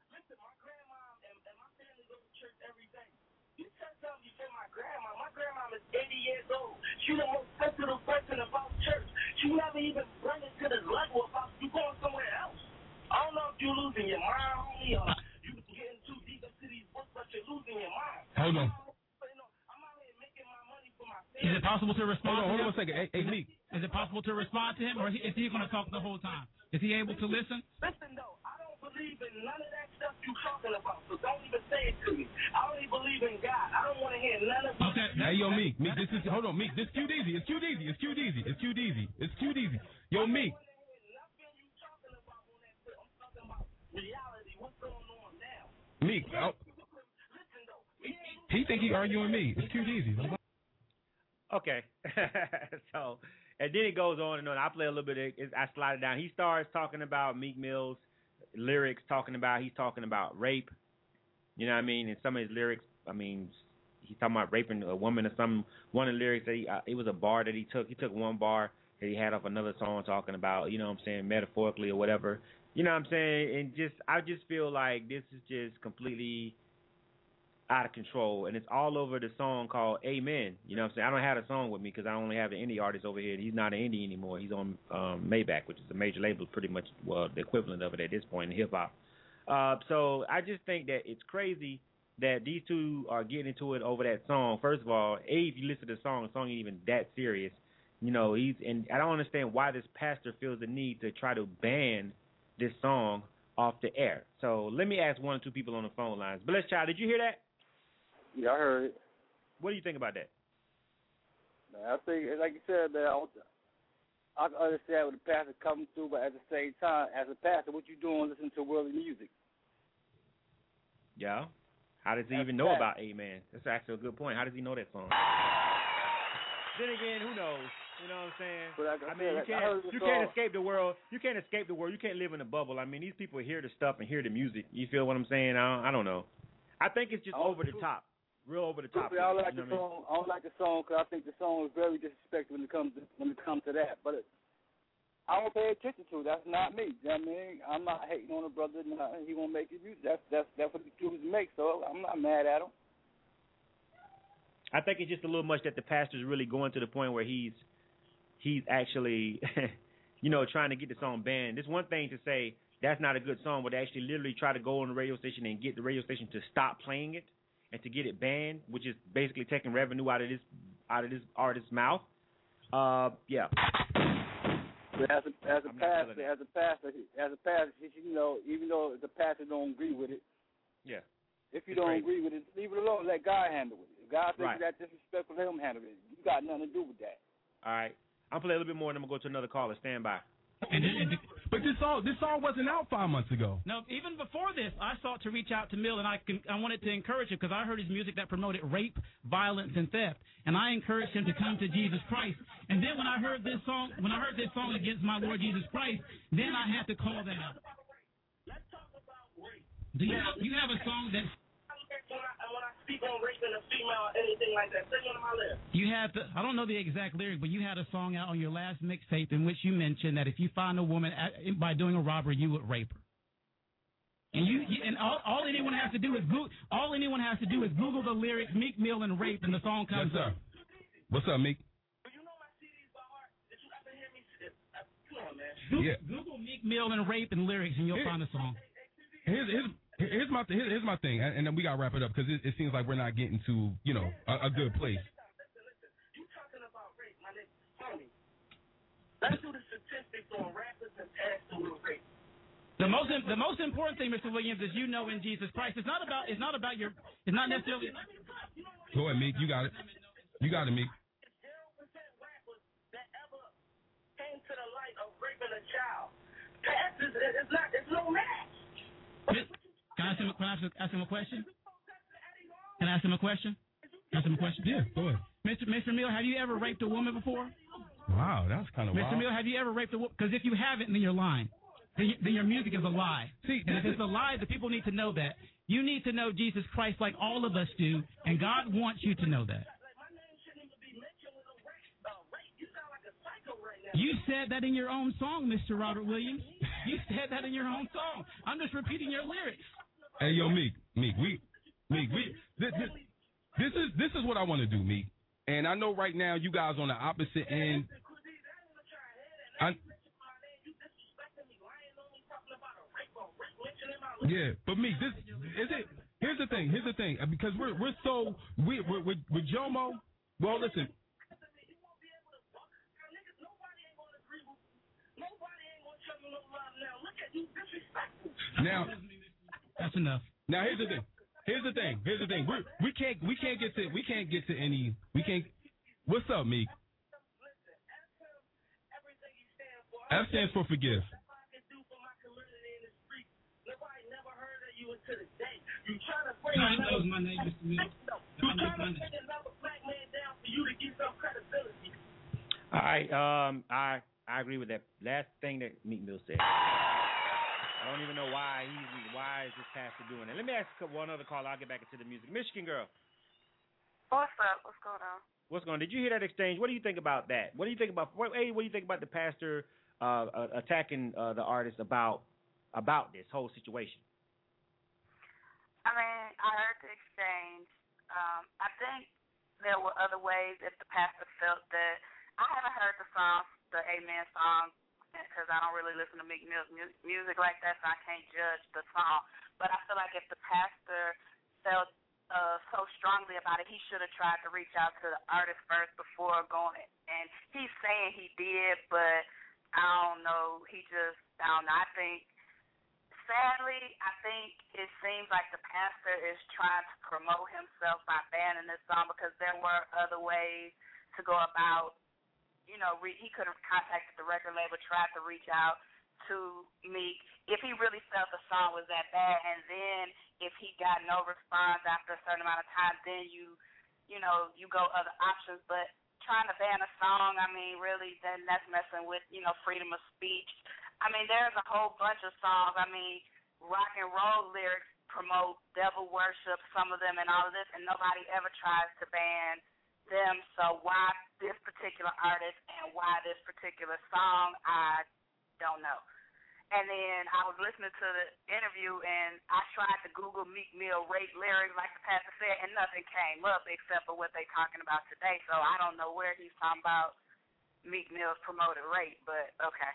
My grandma is eighty years old. She's the most sensitive person about church. She never even bring it to this level about you going somewhere else. I don't know if you're losing your mind, homie, or you getting too deep into these books, but you're losing your mind. Hold on. I'm out here making my money for my family. Is it possible to respond Hold on, to hold on him? one second. Hey, hey Meek. Is it possible to respond to him, or is he going to talk the whole time? Is he able to listen? Listen, though, I don't believe in none of that stuff you're talking about, so don't even say it to me. I only believe in God. I don't want to hear none of that. Okay. Hey, yo, Meek. Meek, this is, hold on, Meek. This is cute easy. It's cute easy. It's cute easy. It's cute easy. It's cute easy. Yo, Meek. Reality, what's going on now? Meek. Oh. Listen, though, we ain't He think he arguing me. It's too easy. Okay. So, and then it goes on and on. I play a little bit. Of, I slide it down. He starts talking about Meek Mill's lyrics, talking about he's talking about rape. You know what I mean? And some of his lyrics, I mean, he's talking about raping a woman or some. One of the lyrics that he, uh, it was a bar that he took. He took one bar that he had off another song talking about, you know what I'm saying, metaphorically or whatever. You know what I'm saying? And just, I just feel like this is just completely out of control, and it's all over the song called Amen. You know what I'm saying? I don't have a song with me because I only have an indie artist over here. He's not an indie anymore. He's on um, Maybach, which is a major label, pretty much, well, the equivalent of it at this point in hip-hop. Uh, so I just think that it's crazy that these two are getting into it over that song. First of all, A, if you listen to the song, the song ain't even that serious. You know, he's, and I don't understand why this pastor feels the need to try to ban this song off the air. So let me ask one or two people on the phone lines. Bless Child, did you hear that? Yeah, I heard it. What do you think about that? Man, I think, like you said, man, I, I can understand what the pastor coming through, but at the same time, as a pastor, what you doing listening to worldly music? Yeah. How does he That's even know bad. about Amen? That's actually a good point. How does he know that song? Then again, who knows? You know what I'm saying? But like I, I mean, said, you I heard can't the you song. can't escape the world. You can't escape the world. You can't live in a bubble. I mean, these people hear the stuff and hear the music. You feel what I'm saying? I don't, I don't know. I think it's just I don't- over the top, real over the top. I don't like you know the what I mean? song. I don't like the song because I think the song is very disrespectful when it comes to, when it comes to that. But it, I don't pay attention to it. That's not me. You know what I mean? I'm not hating on a brother. Not, he won't make his music. That's that's that's what the chooses make. So I'm not mad at him. I think it's just a little much that the pastor's really going to the point where he's he's actually, you know, trying to get the song banned. It's one thing to say that's not a good song, but to actually literally try to go on the radio station and get the radio station to stop playing it and to get it banned, which is basically taking revenue out of this out of this artist's mouth. Uh, yeah. But as a as a I'm not pastor, feeling as a pastor, as a pastor, you know, even though the pastor don't agree with it, Yeah. if you It's don't crazy. agree with it, leave it alone. Let God handle it. If God thinks Right. that disrespectful, let him handle it. You got nothing to do with that. All right. I'll play a little bit more, and then I'm going to go to another caller. Stand by. And, and, but this song, this song wasn't out five months ago. No, even before this, I sought to reach out to Mill, and I can, I wanted to encourage him because I heard his music that promoted rape, violence, and theft, and I encouraged him to come to Jesus Christ. And then when I heard this song, when I heard this song against my Lord Jesus Christ, then I had to call that out. Do you have, you have a song that When I, when I speak on raping a female or anything like that, say one of my lips. you had? The, I don't know the exact lyric, but you had a song out on your last mixtape in which you mentioned that if you find a woman at, by doing a robbery, you would rape her. And you, you and all, all anyone has to do is Google, all anyone has to do is Google the lyrics Meek Mill and rape, and the song comes Yes, sir. up. What's up, Meek? Google, Yeah. Google Meek Mill and rape and lyrics, and you'll Here- find the song. Here's here's here's my here's, here's my thing, and, and then we gotta wrap it up because it, it seems like we're not getting to you know a, a good place. You talking about rape, my nigga? Homie. Let's do the statistics on rappers and pastors with rape. The most the most important thing, Mister Williams, is you know in Jesus Christ. It's not about it's not about your it's not necessarily. Go ahead, Meek. You got it. You got it, Meek. Came to the light of raping a child. Pastors, it's not, it's no match. Can I ask him, can I ask him, ask him a question? Can I ask him a question? Ask him a question? Yeah, go ahead. Mister Mister Mill, have you ever raped a woman before? Wow, that's kind of Mister wild. Mill, have you ever raped a woman? Because if you haven't, then you're lying. Then, you, then your music is a lie. See, and if it's a lie, the people need to know that. You need to know Jesus Christ like all of us do, and God wants you to know that. You said that in your own song, Mister Robert Williams. You said that in your own song. I'm just repeating your lyrics. Hey, yo, Meek, Meek, we, Meek, we, this, this, this is this is what I want to do, Meek. And I know right now you guys on the opposite end. I, yeah, but Meek, this is it. Here's the thing. Here's the thing. Because we're we're so we we're, we're, with Jomo. Well, listen. Now, that's enough. Now here's the thing. Here's the thing. Here's the thing. We we can't we can't get to we can't get to any we can't. What's up, Meek? F stands for forgive. You you into the day. You trying to bring No, that another, was my name, Mister Mills. you trying to bring another black man down for you to get some credibility. All right, um, I I agree with that last thing that Meek Mill said. I don't even know why he's why is this pastor doing that. Let me ask one other call. I'll get back into the music. Michigan girl. What's up? What's going on? What's going on? Did you hear that exchange? What do you think about that? What do you think about what? Hey, what do you think about the pastor uh, uh, attacking uh, the artist about about this whole situation? I mean, I heard the exchange. Um, I think there were other ways if the pastor felt that. I haven't heard the song, the Amen song, because I don't really listen to Meek Mill music like that, so I can't judge the song. But I feel like if the pastor felt uh, so strongly about it, he should have tried to reach out to the artist first before going. And he's saying he did, but I don't know. He just, I don't know. I think, sadly, I think it seems like the pastor is trying to promote himself by banning this song because there were other ways to go about. You know, re- he could have contacted the record label, tried to reach out to Meek if he really felt the song was that bad, and then if he got no response after a certain amount of time, then you, you know, you go other options. But trying to ban a song, I mean, really, then that's messing with, you know, freedom of speech. I mean, there's a whole bunch of songs. I mean, rock and roll lyrics promote devil worship, some of them, and all of this, and nobody ever tries to ban them. So why this particular artist and why this particular song, I don't know. And then I was listening to the interview, and I tried to Google Meek Mill rape lyrics like the pastor said, and nothing came up except for what they're talking about today. So I don't know where he's talking about Meek Mill's promoted rape, but okay.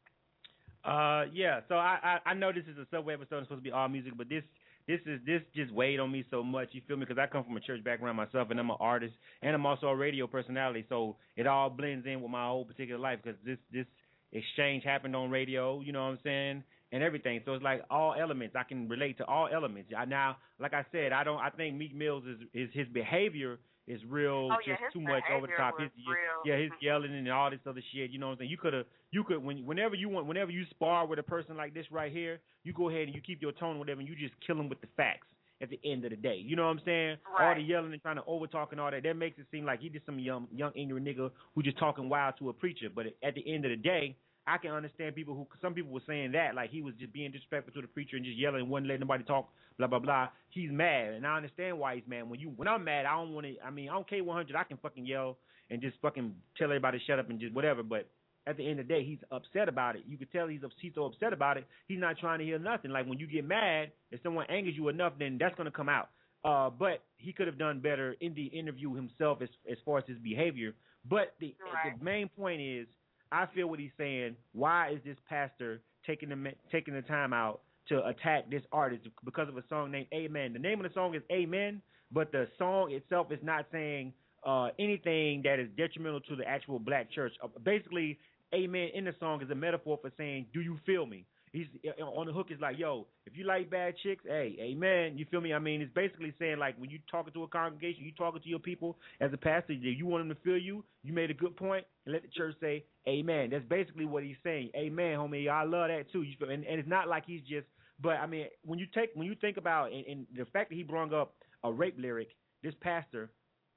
Uh, yeah, so I, I, I know this is a Subway episode, it's supposed to be all music, but this This is this just weighed on me so much, you feel me? Because I come from a church background myself, and I'm an artist, and I'm also a radio personality, so it all blends in with my whole particular life. Because this this exchange happened on radio, you know what I'm saying, and everything. So it's like all elements. I can relate to all elements. I now, like I said, I don't. I think Meek Mill's is is his behavior is real, oh, yeah, just too much over the top. His, real. yeah, his yelling and all this other shit. You know what I'm saying? You could have, you could, when, whenever you want, whenever you spar with a person like this right here, you go ahead and you keep your tone or whatever, and you just kill them with the facts at the end of the day. You know what I'm saying? Right. All the yelling and trying to over talk and all that, that makes it seem like he just some young, young ignorant nigga who just talking wild to a preacher. But at the end of the day, I can understand people who, some people were saying that, like he was just being disrespectful to the preacher and just yelling and wouldn't let nobody talk, blah, blah, blah. He's mad, and I understand why he's mad. When you, when I'm mad, I don't want to, I mean, on K one hundred, I can fucking yell and just fucking tell everybody to shut up and just whatever, but at the end of the day, he's upset about it. You could tell he's, he's so upset about it, he's not trying to hear nothing. Like when you get mad, if someone angers you enough, then that's going to come out. Uh, but he could have done better in the interview himself as, as far as his behavior. But the, right. the main point is, I feel what he's saying. Why is this pastor taking the taking the time out to attack this artist because of a song named Amen? The name of the song is Amen, but the song itself is not saying uh, anything that is detrimental to the actual black church. Uh, basically, Amen in the song is a metaphor for saying, "Do you feel me?" He's on the hook is like, yo, if you like bad chicks, hey, amen. You feel me? I mean, it's basically saying like when you talking to a congregation, you talking to your people as a pastor, you want them to feel you. You made a good point, and let the church say amen. That's basically what he's saying. Amen, homie. I love that too. You feel, and, and it's not like he's just. But I mean, when you take when you think about and, and the fact that he brought up a rape lyric, this pastor,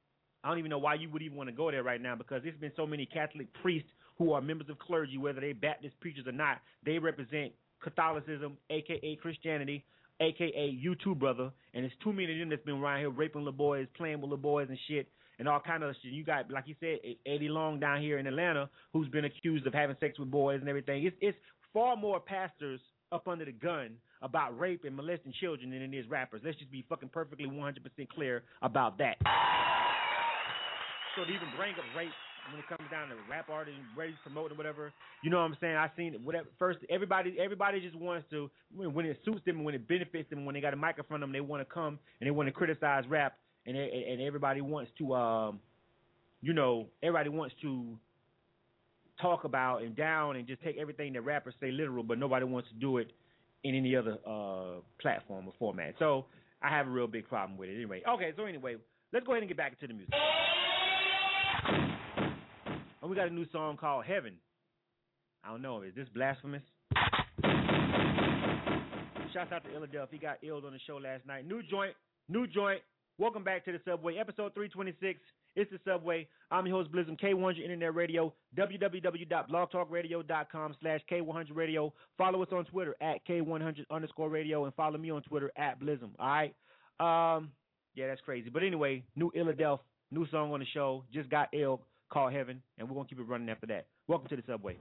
I don't even know why you would even want to go there right now, because there's been so many Catholic priests who are members of clergy, whether they Baptist preachers or not. They represent Catholicism, a k a. Christianity, a k a you too, brother. And there's too many of them that's been around here raping little boys, playing with little boys and shit, and all kind of shit. You got, like you said, Eddie Long down here in Atlanta, who's been accused of having sex with boys and everything. It's, it's far more pastors up under the gun about rape and molesting children than it is rappers. Let's just be fucking perfectly one hundred percent clear about that. So to even bring up rape when it comes down to rap artists, race promoting, whatever, you know what I'm saying? I seen it. Whatever. First, everybody, everybody just wants to when, when it suits them, when it benefits them, when they got a mic in front of them, they want to come and they want to criticize rap, and they, and everybody wants to, um, you know, everybody wants to talk about and down and just take everything that rappers say literal, but nobody wants to do it in any other uh, platform or format. So I have a real big problem with it. Anyway, okay. So anyway, let's go ahead and get back into the music. And we got a new song called Heaven. I don't know, is this blasphemous? Shouts out to Illadelph. He got illed on the show last night. New joint, new joint. Welcome back to the Subway, episode three twenty-six. It's the Subway. I'm your host, Blizzum, K one hundred Internet Radio, w w w dot blog talk radio dot com slash K one hundred Radio. Follow us on Twitter at K one hundred underscore radio, and follow me on Twitter at Blizzum. All right? Um, yeah, that's crazy. But anyway, new Illadelph, new song on the show. Just got ill, called Heaven, and we're going to keep it running after that. Welcome to the Subway.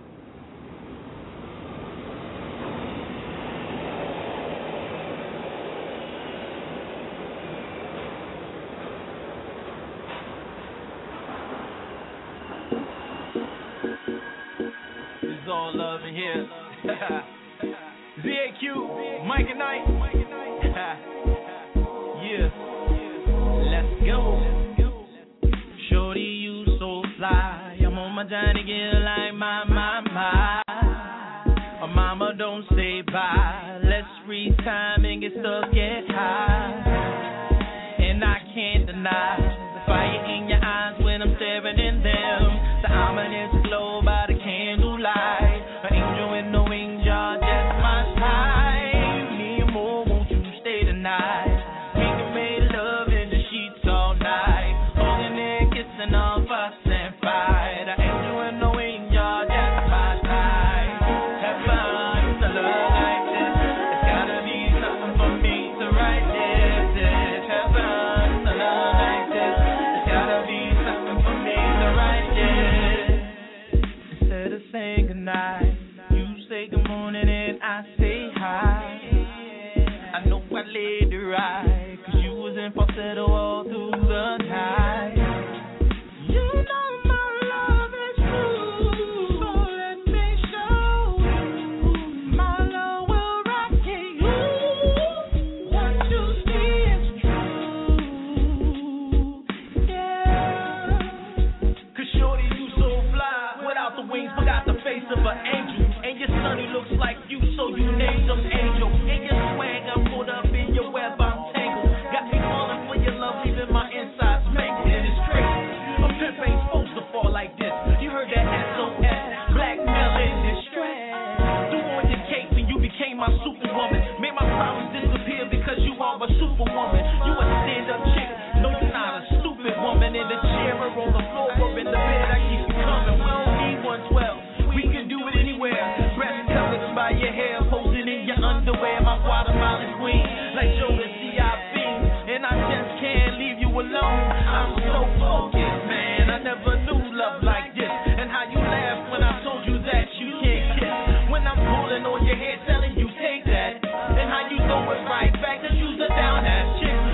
All love in here. Z A Q, Mike and Knight. Yeah, let's go. Shorty, you so fly. I'm on my Johnny Gill like my, my, my. Oh, mama, don't stay by. Let's freeze time and get stuck, get high. And I can't deny the fire in your eyes when I'm staring in them. The ominous glow by the candlelight. An angel with no wings, y'all, just my type. Me and more, won't you stay tonight? We can make love in the sheets all night. Holding and kissing, all fuss and fight. An angel with no wings, y'all, just my type. Have fun, it's a love like this. It's gotta be something for me to write this. Have fun, it's a love like this. It's gotta be something for me to write this. Instead of saying goodnight, say good morning and I say hi. I know I laid it right, cause you was in falsetto all through the night. You know my love is true, so let me show you. My love will rock you. What you see is true, yeah. Cause shorty, you so fly, without the wings, but got the face of an angel. And your sonny looks like you, so you named him Angel. And your swag, I'm pulled up in your web, I'm tangled. Got me falling for your love, leaving my insides mangled. And it's crazy, a pimp ain't supposed to fall like this. You heard that S O S, blackmail in distress. Threw on your cape and you became my superwoman. Made my problems disappear because you are a superwoman. You a stand-up chick, no you're not a stupid woman. In the chair or on the floor or in the bed, I keep you coming. We don't need one twelve. We can do it anywhere. Breast covered by your hair, posing in your underwear. My Guatemalan queen, like Joe the C I B. And I just can't leave you alone. I'm so focused, man. I never knew love like this. And how you laugh when I told you that you can't kiss. When I'm pulling on your hair, telling you take that. And how you throw it right back, cause you's a down ass chick.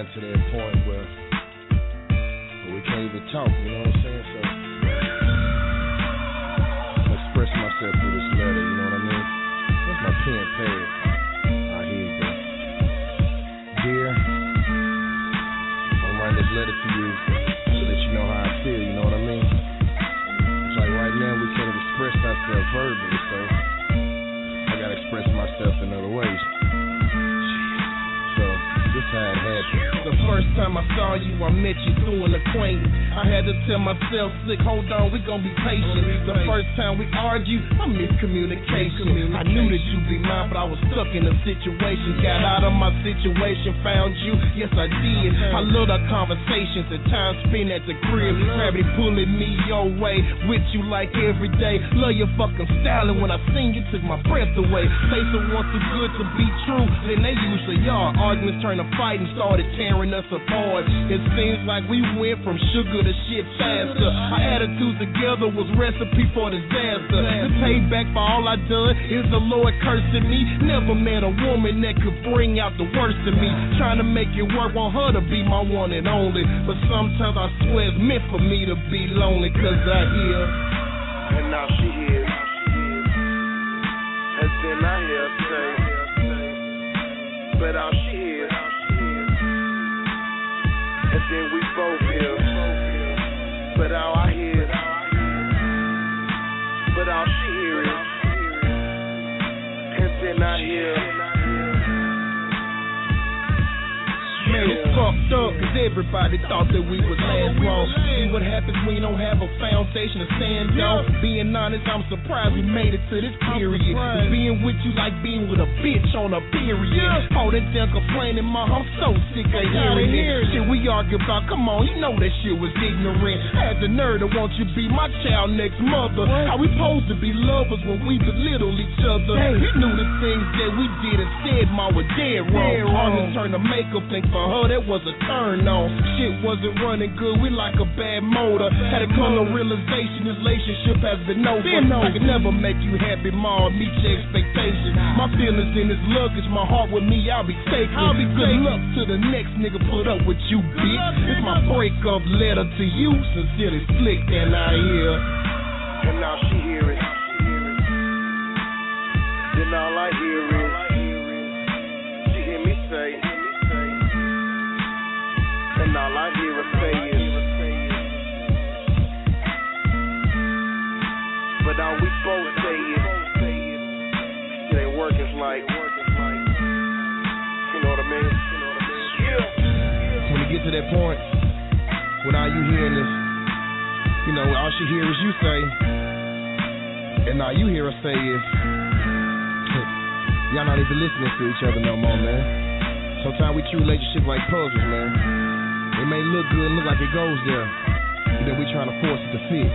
gotten to that point where, where we can't even talk, you know what I'm saying? So I express myself through this letter, you know what I mean? Where's my pen pad? Ah, here you go. Dear, I'm writing this letter to you so that you know how I feel, you know what I mean? It's like right now we can't express ourselves verbally, so I gotta express myself in other ways. So, this how it happened. The first time I saw you, I met you through an acquaintance. I had to tell myself, slick, hold on, we gon' be patient. The first time we argued, I miscommunication. I knew that you'd be mine, but I was stuck in a situation. Got out of my situation, found you, yes I did. I loved our conversations, the time spent at the crib. Gravity pulling me your way, with you like every day. Love your fucking style, and when I seen you, took my breath away. Say someone too good to be true, then they usually are. Arguments turned to fight and started tearing us apart. It seems like we went from sugar to shit faster. Our attitudes together was recipe for disaster. The payback for all I done is the Lord cursing me. Never met a woman that could bring out the worst in me. Trying to make it work, want her to be my one and only. But sometimes I swear it's meant for me to be lonely, cause I hear, and now she hears, and then I hear say, but all she hears, and then we both hear, but all I hear, but all she hears, and then I hear. Man, it's fucked up, cause everybody thought that we would last long. See what happens when you don't have a foundation to stand on. Being honest, I'm surprised we made it to this period. Cause being with you like being with a bitch on a period. All that damn complaining, ma, I'm so sick of hearing it. Shit we argue about, come on, you know that shit was ignorant. Had the nerve to want you to be my child next mother. How we supposed to be lovers when we belittle each other? You knew the things that we did and said, ma, were dead wrong. Arguments turned to makeup thing for her, that was a turn on. Shit wasn't running good, we like a bad motor. Had to come to realization this relationship has been over. I could never make you happy, ma, or meet your expectations. My feelings in this luggage, my heart with me, I'll be taking. I'll be good luck to the next nigga put up with you, bitch. It's my breakup letter to you, sincerely Slick, and I hear, and now she hear it, then all I hear is, she hear me say, and all I hear her say is, but all we both say is, it ain't working like, you know what I mean? Yeah. When you get to that point, when all you hearing is, you know, all she hear is you say, and all you hear her say is, y'all not even listening to each other no more, man. Sometimes we treat relationships like puzzles, man. It may look good and look like it goes there, but then we trying to force it to fit.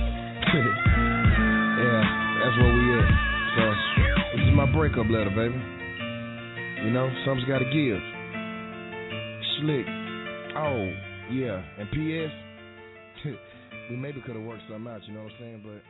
Yeah, that's where we at. So, this is my breakup letter, baby. You know, something's gotta give. Slick. Oh, yeah. And P S we maybe could have worked something out, you know what I'm saying? But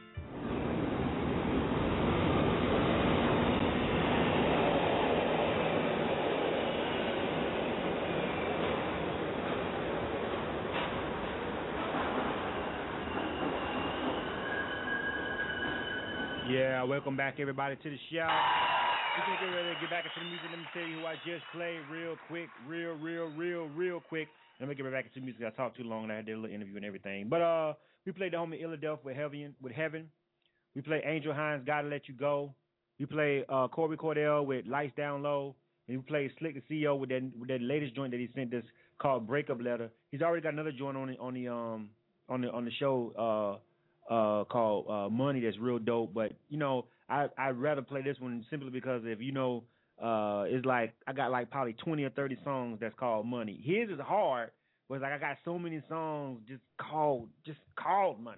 yeah, welcome back everybody to the show. We're gonna get ready to get back into the music. Let me tell you who I just played real quick, real, real, real, real quick. Let me get right back into the music. I talked too long and I did a little interview and everything. But uh, we played the homie Philadelphia with Heaven. With Heaven. We played Angel Hines, Gotta Let You Go. We played uh, Corey Cordell with Lights Down Low. And we played Slick the C E O with that with that latest joint that he sent us called Breakup Letter. He's already got another joint on the on the um on the on the show uh uh called uh, Money that's real dope. But you know, I I'd rather play this one simply because if you know. Uh, it's like I got like probably twenty or thirty songs that's called Money. His is hard, but it's like I got so many songs just called just called Money.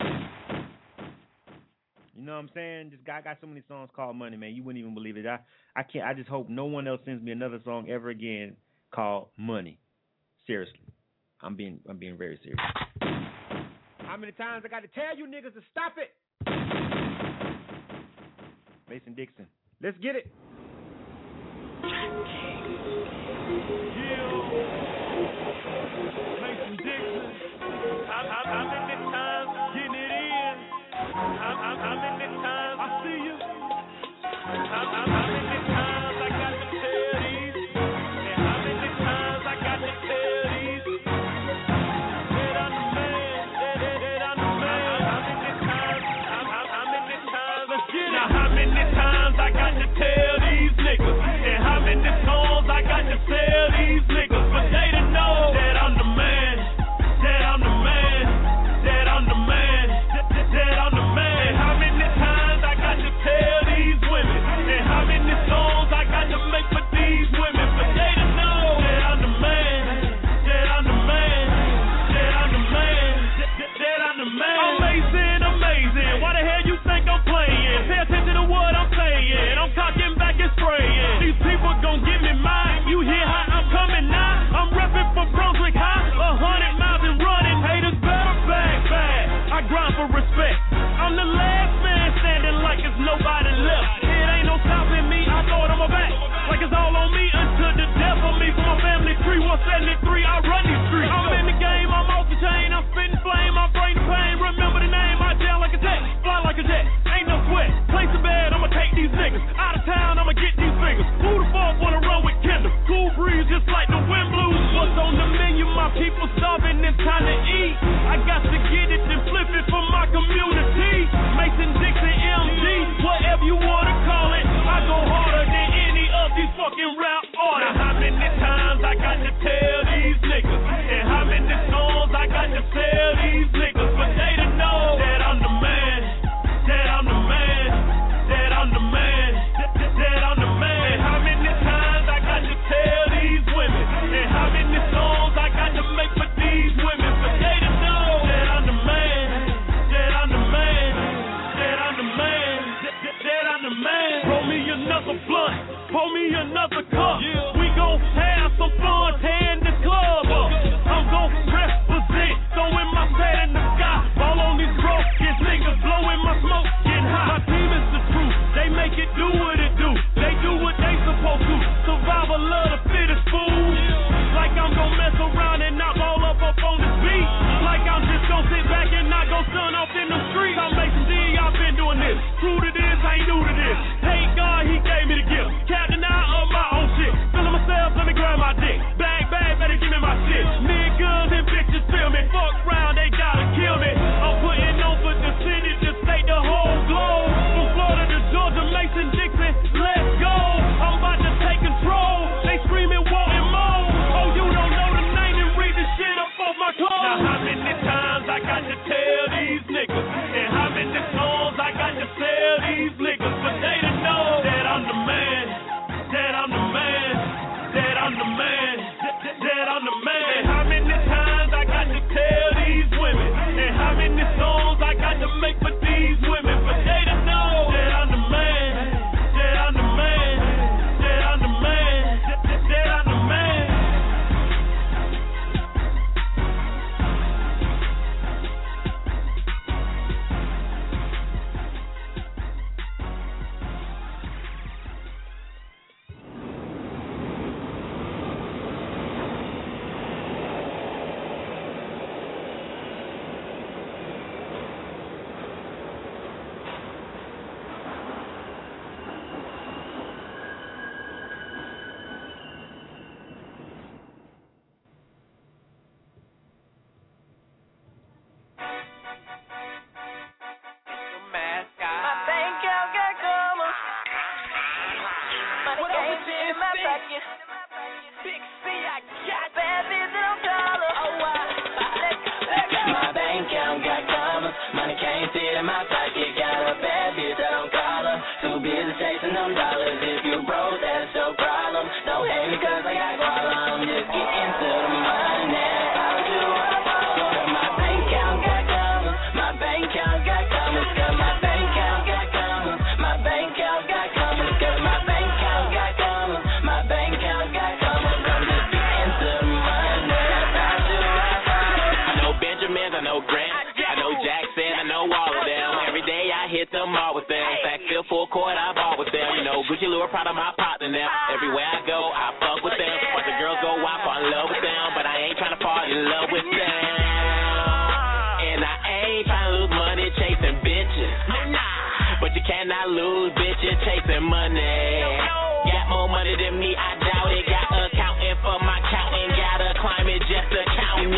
You know what I'm saying? This guy got so many songs called Money, man. You wouldn't even believe it. I I can't. I just hope no one else sends me another song ever again called Money. Seriously, I'm being I'm being very serious. How many times I got to tell you niggas to stop it? Mason Dixon, let's get it. Mason Dixon. I'm, I'm, I'm in this time getting it in. I'm, I'm, I'm in this time. I see you. I'm, I'm, I'm in this time. I got to tell these. And I'm in this time. I got to tell these. That I'm the man. That, that, that I'm the man. I'm, I'm in this time. I'm, I'm, I'm in this time. Let's get it. Now how many times I got to tell these niggas? And how many songs I got to tell these niggas? But they didn't know that I'm the man. That I'm the man. That I'm the man. That, that, that I'm the man. How many times I got to tell these women? And how many songs I got to make for these women? But they didn't know that I'm the man. That I'm the man. That I'm the man. That, that, that I'm the man. Amazing, amazing. Why the hell you think I'm playing? Pay attention to what I'm saying. I'm cocking back and spraying. These people gon' give me mine. You hear how I'm coming now? I'm repping for Brunswick High. A hundred miles and running. Haters better back, back. I grind for respect. I'm the last man standing like it's nobody left. It ain't no stopping me. I throw it on my back. Like it's all on me until the death of me. For my family tree, one seventy-three, I run these streets. I'm in the game, I'm off the chain. I'm spitting flame, I bring the pain. Remember the name, I down like a jet. Fly like a jet, ain't no sweat. Place a bed, I'ma take these niggas. Out of town, I'ma get these figures. Who the fuck wanna run with Kendall? Cool breeze just like the wind blows. What's on the menu? My people starving, it's time to eat. I got to get it and flip it for my community. Mason Dixon M G, whatever you wanna call it. I go harder than any of these fucking rap artists. Now how many times I got to tell these niggas? And how many songs I got to tell these niggas? But they didn't know that I'm the man. That I'm the man. That I'm the man. That, that, that I'm the man. And how many times I got to tell these women? And how many songs I got to make for these women? But they didn't know that I'm the man. That I'm the man. That I'm the man. That, that, that I'm the man. Roll me another blunt. Pour me another cup. Yeah. We gon' have some fun. Tearing the club up. I'm gon' represent. Throwing my set in the sky. All on these broke niggas. Blowing my smoke. Getting high. My team is the truth. They make it do what it do. They do what they supposed to. Survival of the fittest fool. Like I'm gon' mess around and knock all up up on this beat. Like I'm just gon' sit back and not go sun off in the streets. I'm Mason D, I've been doing this. True to this, ain't new to this. Thank God he gave me the gift. Captain I of my own shit. Feeling myself, let me grab my dick. Bang, bang, better give me my shit. Niggas and bitches feel me. Fuck round, they gotta kill me. I'm putting on for the city, the state, the whole globe. From Florida to Georgia, Mason Dixon, let's go. I'm about to take control. They screaming, wanting more. Oh, you don't know the name and read the shit up off my clothes. Now how many times I got to tell these niggas? And how many songs I got to tell these niggas? But they didn't know that I'm the man. That I'm the man. That I'm the man. That, that, that I'm the man. And how many times I got to tell these women? And how many songs I got to make for these women? But they didn't know that I'm the man. That I'm the man. That I'm the man. That, that, that I'm the man. Gucci, Louis, proud of my partner now. Everywhere I go, I fuck with them. Watch the girls go wild, fall in love with them. But I ain't tryna fall in love with them. And I ain't tryna lose money chasing bitches. But you cannot lose bitches chasing money. Got more money than me, I doubt it. Got accounting for my counting. Gotta climb it just to count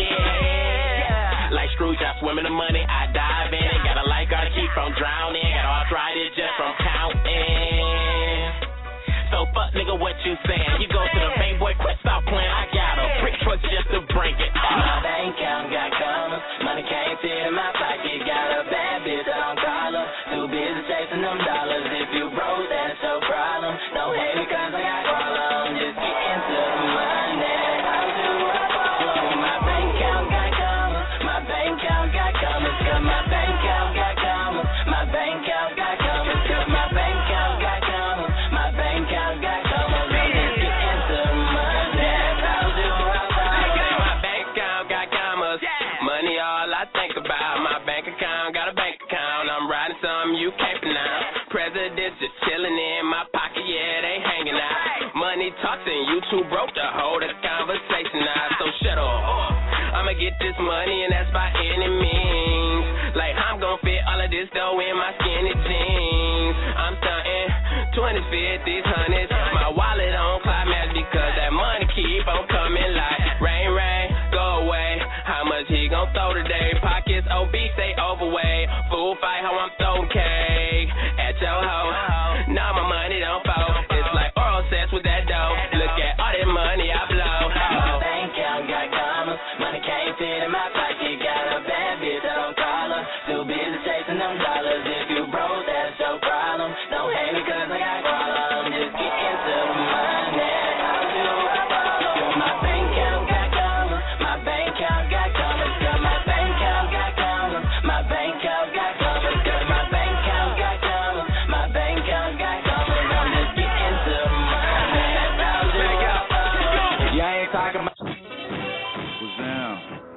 it. Like Scrooge, I swim in the money, I dive in it. Got a lifeguard to keep from drowning. Got arthritis just from counting. So fuck nigga, what you saying? You go to the bank, boy, quit stop playing. I got a brick truck just to bring it. My bank account got commas, money can't fit in my pocket. Got a bad bitch, I don't call her. Too busy chasing them dollars. If you broke, that's your problem. No hate because I got problem. Just get into the money. I'll do what I want. My bank account got commas, my bank account got commas. Cause my bank account got commas, my bank account got commas. Cause my bank account got commas, my bank account got commas. I'm just get into the money. I'll do what I want. My bank account got commas. Money all I think about. My bank account got a bank account. I'm riding some you can't pronounce. Presidents just chilling in my pocket, yeah, they hanging out. Money talks and you too broke to hold a conversation now, so shut up. I'ma get this money and that's by any means. Like I'm gon' fit all of this dough in my skinny jeans. I'm stunting twenties, fifties, hundreds. My wallet on climax because that money keep on coming like rain, rain, go away. How much he gon' throw today? Pockets obese, they overweight. Fool fight how I'm throwing cake at your hoe. Now my money don't fall. It's like oral sex with that dough. Look at all that money I blow. My bank account got commas, money can't fit in my pocket. Got a bad bitch, I don't call her. Too busy chasing them dollars. If you broke, that's your problem. Don't hate me cause I got problem. Just get into the money. I'll do what I want. My bank account got commas, my bank account got commas. Cause my bank account got commas, my bank account got commas. Cause my bank account got commas, my bank account got commas. I'm just get into the money. I'll do what I want. Y'all ain't talking about was down.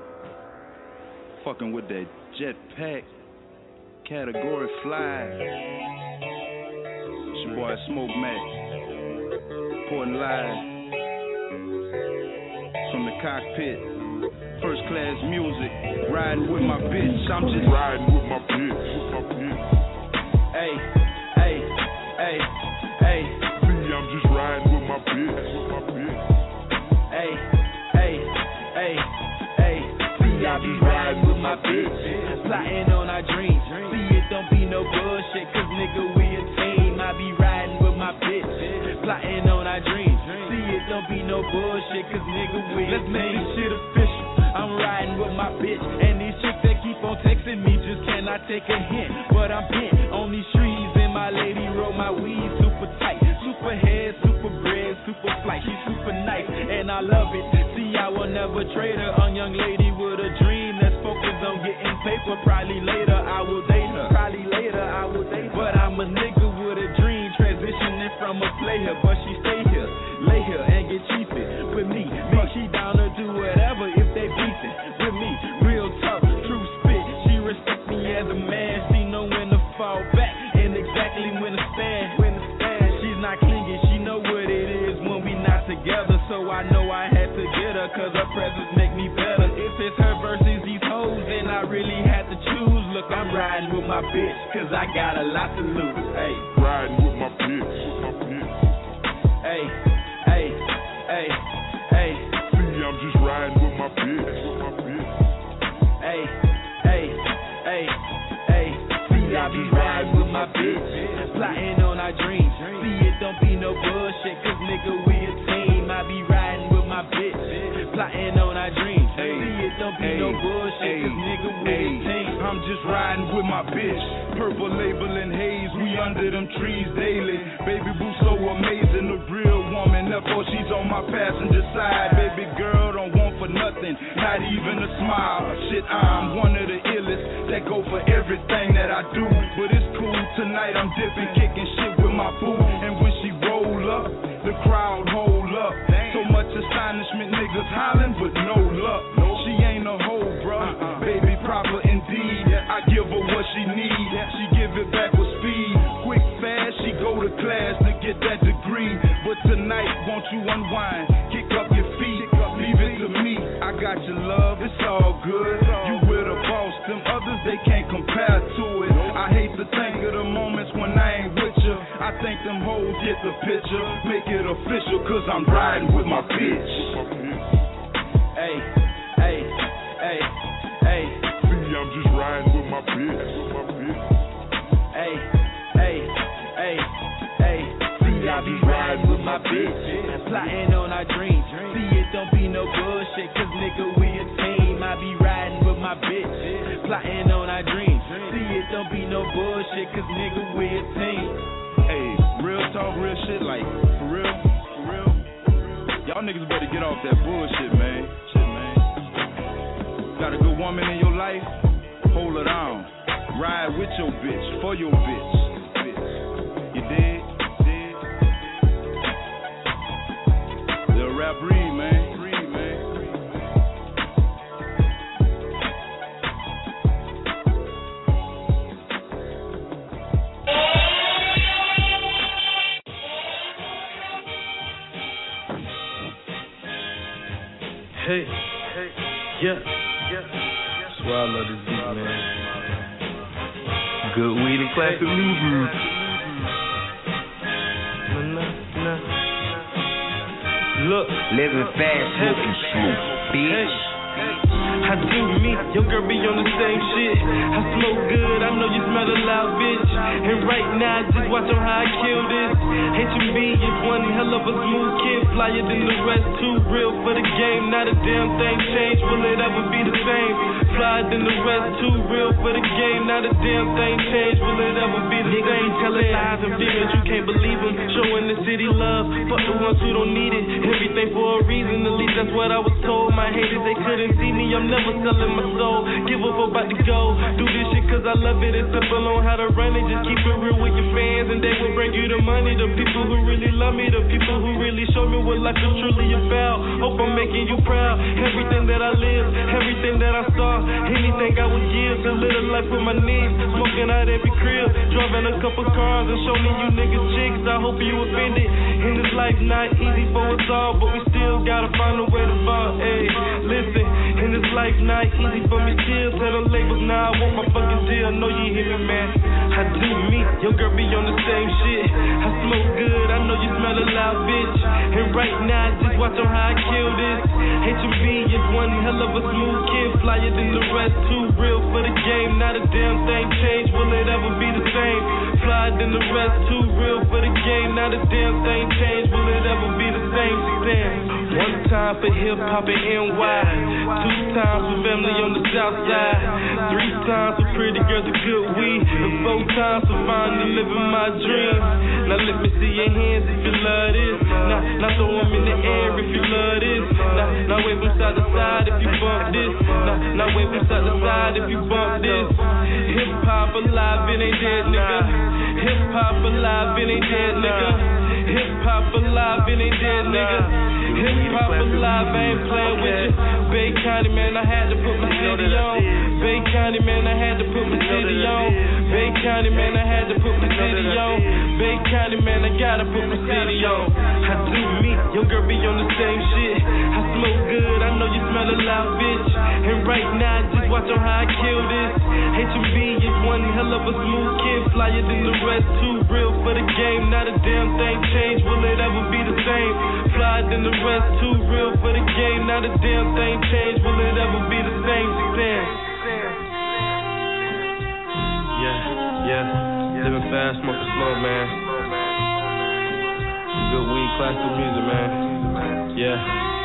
Fucking with that jetpack. Category fly. It's your boy Smoke Max. Reporting live from the cockpit. First class music. Riding with my bitch. I'm just riding with my bitch. Hey, hey, hey, hey. See, I'm just riding with my bitch. Hey, hey, hey, hey. See, I be riding with my bitch. Plotting on our dreams. See, it don't be no bullshit. Cause nigga, we a team. I be riding with my bitch. Plotting on our dreams. See, it don't be no bullshit. Cause nigga, we a team. Let's make this shit official. I'm riding with my bitch. And these chicks that keep on texting me just cannot take a hint. But I'm bent on these trees. And my lady roll my weed super tight. Super head, super bread, super flight. She's super nice and I love it. See, I will never trade her. A young lady with a dream that's focused on getting paper. Probably later I will date her. Probably later I will date her. But I'm a nigga with a dream, transitioning from a player. But she stay here, lay here and get cheapin' with me. Me, she down to do whatever if they beefin' with me. Real tough, true spit. She respect me as a man. She know when to fall back and exactly when to stand. When to stand. She's not clingy. She know what it is when we not together. So I know I had to get her, cause her presence make me better. If it's her versus these hoes, then I really had to choose. Look, I'm riding with my bitch, cause I got a lot to lose. Hey, riding with my bitch. Hey, hey, hey, hey. See, I'm just riding with my bitch. Hey, hey, hey, hey. See, I be riding with my bitch. Plotting on our dreams. See, it don't be no bullshit, cause nigga, we a team. I be riding with my bitch. Plotting on our dreams. See, it don't be no bullshit, cause nigga, we a team. I'm just riding with my bitch. Purple label and haze, we under them trees daily. Baby boo so amazing, a real woman. Therefore she's on my passenger side. Baby girl don't want for nothing, not even a smile. Shit, I'm one of the illest that go for everything that I do. But it's cool tonight, I'm dipping, kicking shit with my boo. And when she roll up, the crowd hold up. So much astonishment, niggas hollering, but no luck. She ain't a hoe, bruh. Baby proper indeed. I give her what she need. She give it back with speed. Quick, fast, she go to class to get that But tonight, won't you unwind? Kick up your feet, leave it to me. I got your love, it's all good. You with a boss, them others, they can't compare to it. I hate to think of the moments when I ain't with you. I think them hoes get the picture. Make it official, cause I'm riding with my bitch. Hey, hey, hey, hey. See, I'm just riding with my bitch. Hey, hey, hey, hey. See, I be riding with my bitch. Plotting on our dreams. See, it don't be no bullshit, cause nigga, we a team. I be riding with my bitch. Plotting on our dreams. See, it don't be no bullshit, cause nigga, we a team. Hey, real talk, real shit, like, for real, for real. Y'all niggas better get off that bullshit, man. Shit, man. Got a good woman in your life? Hold it on. Ride with your bitch, for your bitch. bitch. You dig? Dig? Lil Rap Reed, man. Reed, man. Hey, hey, yeah, yeah. That's why I love this beat, man. Good weed and classic music. Look, living fast, smoking slow, bitch. I do me, your girl be on the same shit. I smoke good, I know you smell a loud bitch. And right now, just watch on how I kill this. H M B is one hell of a smooth kid, flyer than the rest, too real for the game. Not a damn thing changed, will it ever be the same? Flyer than the rest, too real for the game. Not a damn thing changed, will it ever be the Nigga, same? Telling lies and demons, you can't believe them. Showing the city love, fuck the ones who don't need it. Everything for a reason, at least that's what I was told. My haters, they couldn't see me, I'm never selling my soul. Give up about to go. Do this shit cause I love it. It's simple on how to run it. Just keep it real with your fans and they will bring you the money. The people who really love me, the people who really show me what life is truly about. Hope I'm making you proud. Everything that I live, everything that I saw, anything I would give to live a life with my knees. Smoking out every crib, driving a couple cars and showing you niggas chicks. I hope you offended. In this life not easy for us all, but we still gotta find a way to fall. Hey, listen, in this life not easy for me still. Tell the labels now I want my fucking deal. Know you hear me, man. I do me, your girl be on the same shit. I smoke good, I know you smell a loud bitch. And right now, just watch on how I kill this. H M B is one hell of a smooth kid, flyer than the rest, too real for the game. Not a damn thing changed, will it ever be the same? Flyer than the rest, too real for the game. Not a damn thing changed, will it ever be the same? Damn. One time for hip hop and N Y, two times for family on the south side, three times for pretty girls with good weed, and four times for finally living my dream. Now let me see your hands if you love this. Now, now throw them in the air if you love this. Now, now wave them side to side if you bump this. Now, now wave them side to side if you bump this. Hip hop alive, it ain't dead, nigga. Hip hop alive, it ain't dead, nigga. Hip hop alive, it ain't dead, nigga. Hip hop alive, I ain't playing with you. Bay County, man, I had to put my city on. Bay County, man, I had to put my city on. Bay County, man, I had to put my city on. Bay County, man, I gotta put my city on. I do me, your girl be on the same shit. I smoke good, I know you smell a loud bitch. And right now, just watch on how I kill this. H M B is one hell of a smooth kid, flyer than the rest, too real for the game. Not a damn thing changed, will it ever be the same? Flyer than the rest, too real for the game. Not a damn thing changed, will it ever be the same? Damn. Yeah, yeah, living fast, smoking slow, man. Good weed, classical music, man. Yeah.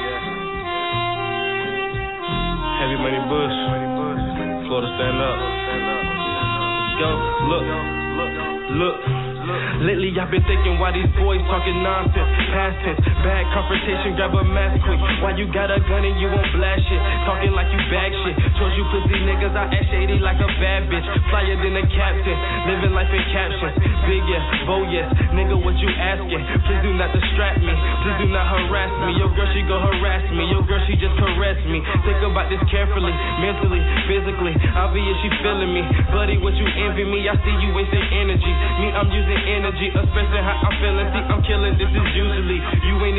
Heavy Money Bush, Florida stand up. Let's go, look, look. Lately I've been thinking why these boys talking nonsense. Past tense, bad confrontation, grab a mask quick. Why you got a gun and you won't blast shit? Talking like you bag shit. Told you pussy niggas I act shady like a bad bitch. Flyer than a captain, living life in captions. Big yes, bow yes, nigga what you asking? Please do not distract me, please do not harass me. Your girl she go harass me, your girl she just caress me. Think about this carefully, mentally, physically. Obvious she feeling me, buddy what you envy me? I see you wasting energy. Me I'm using energy, expressing how I'm feeling. See, I'm killing, this is usually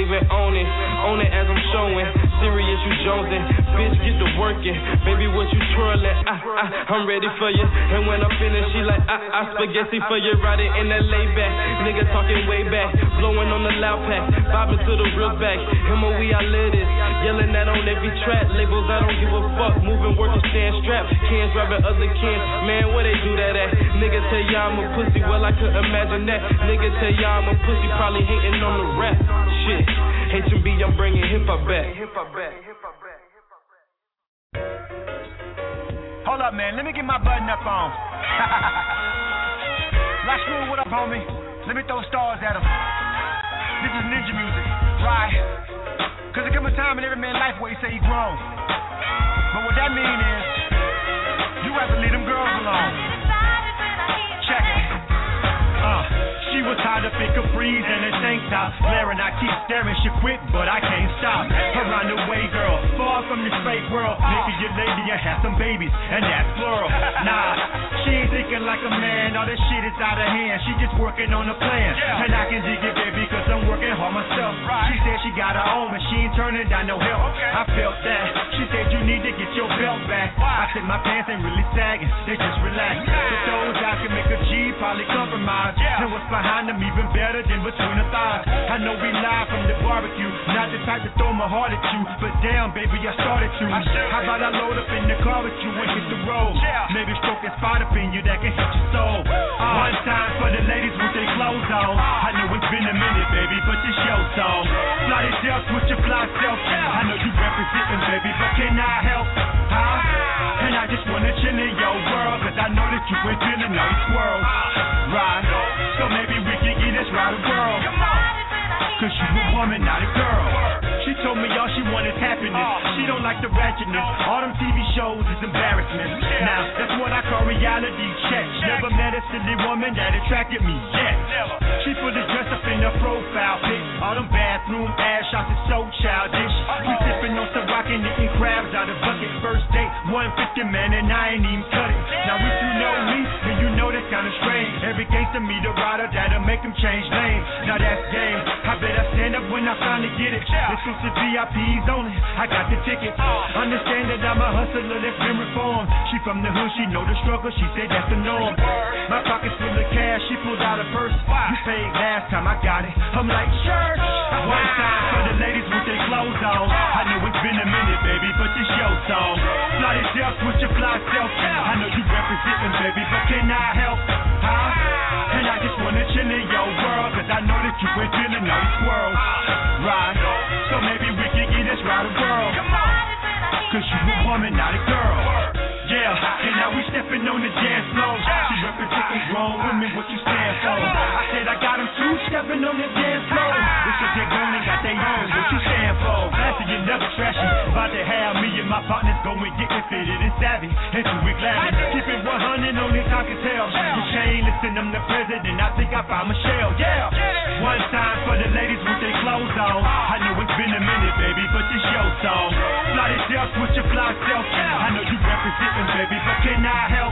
even own it. Own it as I'm showing. Serious, you jonesing. Bitch, get to working. Baby, what you twirling? I, I, I'm ready for you. And when I'm finished, she like, I, I spaghetti for you. Riding in that layback. Nigga talking way back. Blowing on the loud pack. Vibing to the real back. M O E, I live this. Yelling that on every track. Labels, I don't give a fuck. Moving, working, stand strapped. Cans grabbing other cans. Man, where they do that at? Nigga tell y'all I'm a pussy. Well, I could imagine that. Nigga tell y'all I'm a pussy. Probably hating on the rap. Shit. H and B, I'm bringing hip-hop back. Hold up, man. Let me get my button up on. Last rule, what up, homie? Let me throw stars at him. This is ninja music, right? Cause there come a time in every man's life where he say he grown. But what that mean is, you have to leave them girls alone. Check it. Uh, she was tied up in capris and a tank top. Glaring, I keep staring, she quit, but I can't stop. Around the way, girl, far from this fake world. Maybe your lady and have some babies, and that's plural. Nah, she ain't thinking like a man, all this shit is out of hand. She just working on a plan, and I can dig it, baby, cause I'm working hard myself. She said she got her own, but she ain't turning down no help. I felt that. She said you need to get your belt back. I said my pants ain't really sagging, they just relax. With those I can make a G, probably compromise. And what's behind them even better than between the thighs. I know we live from the barbecue, not the type to throw my heart at you, but damn baby I started to. How about I load up in the car with you and hit the road? Maybe stroke that spot up in you that can hit your soul. Uh, One time for the ladies with their clothes on. I know it's been a minute baby, but this your song. Fly this self with your fly self. I know you representing baby, but can I help? Huh? And I just wanna chill in your world, cause I know that you ain't feeling all these swirls. Right? So maybe we can get this right the world. Cause you a woman, not a girl. She told me all she wanted is happiness. She don't like the ratchetness. All them T V shows is embarrassment. Now, that's what I call reality check. Never met a silly woman that attracted me yet. She fully dressed up in her profile pic. All them bathroom ass shots is so childish. We sipping on some rockin' eating crabs out of bucket. First date, one fifty man, and I ain't even cut it. Now if you know me, then you know that's kinda strange. Every gangster meet a rider that'll make him change names. Now that's game. I bet I stand up when I finally get it. Exclusive V I Ps only, I got the tickets. Understand that I'm a hustler that's been reformed. She from the hood, she know the struggle, she said that's the norm. My pocket's full of cash, she pulled out a purse. You paid last time I got it, I'm like, church. One time for the ladies with their clothes on. I know it's been a minute, baby, but this your song. Fly this self with your fly self. I know you representing, baby, but can I help? Huh? And I just wanna chill in your world, cause I know that you ain't feeling all these swirls. Right? So maybe we can get this right the world. Cause you a woman, not a girl. Yeah, and now we stepping on the dance floor. She representing grown women, what you stand for? I said I got them two stepping on the dance floor. It's cause they're grown and got their own, what you stand for? Classy and never trashy. About to have me and my partners go and get it fitted and savvy. And two we glad. Keep it one hundred, only time can tell. The chain, listen, I'm the president, I think I found Michelle, yeah. One time for the ladies with their clothes on. I know it's been a minute, baby, but this your song. Fly this self with your fly self. I know you representing, baby, but can I help?